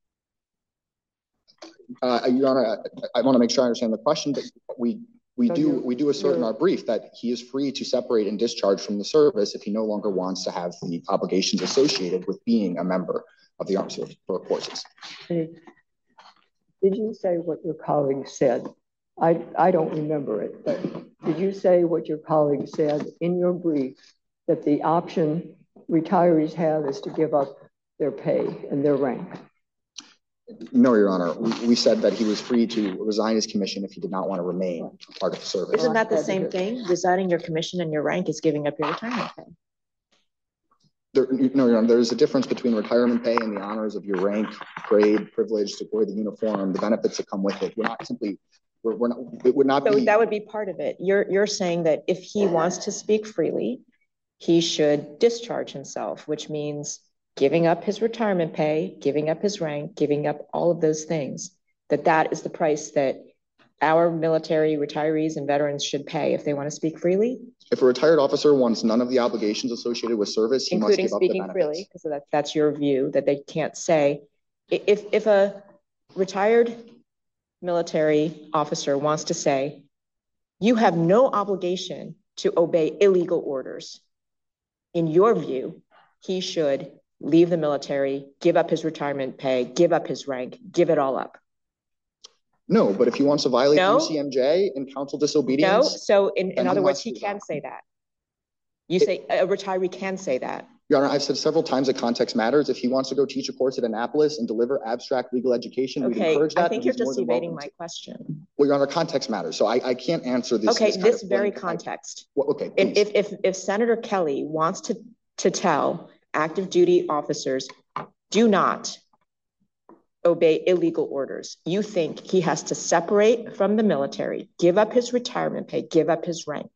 Your Honor, I want to make sure I understand the question, but we do assert in our brief that he is free to separate and discharge from the service if he no longer wants to have the obligations associated with being a member of the Armed Services Forces. Did you say what your colleague said? I don't remember it, but did you say what your colleague said in your brief, that the option retirees have is to give up their pay and their rank? No, Your Honor. We said that he was free to resign his commission if he did not want to remain part of the service. Isn't that the same thing? Resigning your commission and your rank is giving up your retirement pay. No, Your Honor, there's a difference between retirement pay and the honors of your rank, grade, privilege, to wear the uniform, the benefits that come with it. We're not simply, it would not be. So that would be part of it. You're saying that if he wants to speak freely, he should discharge himself, which means giving up his retirement pay, giving up his rank, giving up all of those things, that is the price that our military retirees and veterans should pay if they want to speak freely? If a retired officer wants none of the obligations associated with service, he must give up the benefits. Including speaking freely, because that's your view, that they can't say. If a retired military officer wants to say, you have no obligation to obey illegal orders, in your view, he should leave the military, give up his retirement pay, give up his rank, give it all up. No, but if he wants to violate UCMJ and counsel disobedience. No, so in other words, he can say that. You say a retiree can say that. Your Honor, I've said several times that context matters. If he wants to go teach a course at Annapolis and deliver abstract legal education, we'd encourage that. I think you're just evading my question. Well, Your Honor, context matters. So I can't answer this. Okay, this very context. Okay. If Senator Kelly wants to tell active duty officers, do not obey illegal orders, you think he has to separate from the military, give up his retirement pay, give up his rank?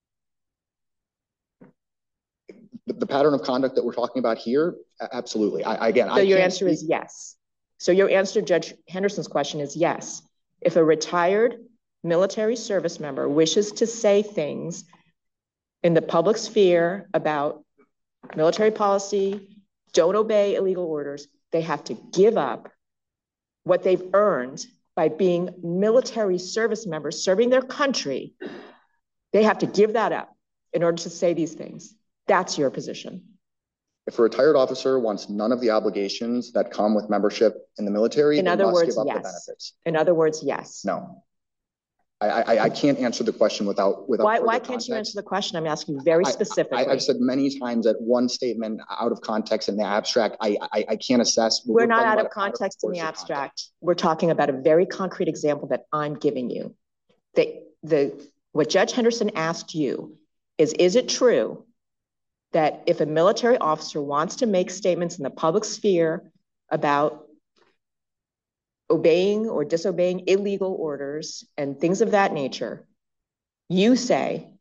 The pattern of conduct that we're talking about here, absolutely. So your answer is yes. So your answer to Judge Henderson's question is yes. If a retired military service member wishes to say things in the public sphere about military policy, don't obey illegal orders, they have to give up what they've earned by being military service members serving their country. They have to give that up in order to say these things. That's your position. If a retired officer wants none of the obligations that come with membership in the military, in other words, give up yes. the benefits. In other words, yes. No. I can't answer the question without why can't you answer the question? I'm asking very specifically. I've said many times that one statement out of context in the abstract, I can't assess. We're not out of context in the abstract. We're talking about a very concrete example that I'm giving you. What Judge Henderson asked you is it true that if a military officer wants to make statements in the public sphere about obeying or disobeying illegal orders and things of that nature, you say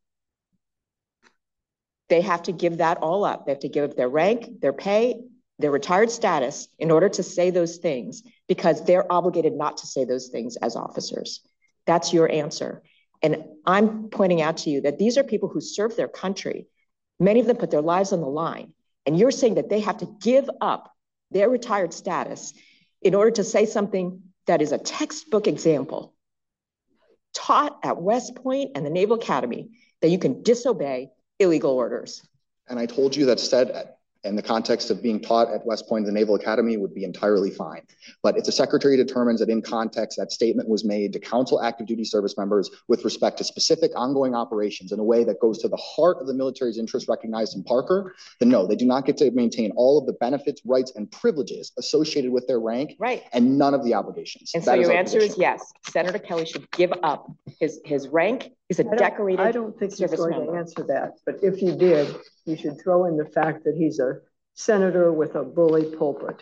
they have to give that all up. They have to give up their rank, their pay, their retired status in order to say those things because they're obligated not to say those things as officers. That's your answer. And I'm pointing out to you that these are people who serve their country. Many of them put their lives on the line. And you're saying that they have to give up their retired status in order to say something that is a textbook example taught at West Point and the Naval Academy that you can disobey illegal orders. And I told you that said in the context of being taught at West Point, the Naval Academy would be entirely fine. But if the Secretary determines that in context, that statement was made to counsel active duty service members with respect to specific ongoing operations in a way that goes to the heart of the military's interest recognized in Parker, then no, they do not get to maintain all of the benefits, rights, and privileges associated with their rank, right, and none of the obligations. And so your answer is yes, Senator Kelly should give up his rank. He's a decorated I don't think he's going to answer that, but if you did, you should throw in the fact that he's a senator with a bully pulpit.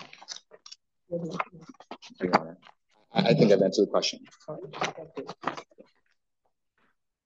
I think I've answered the question.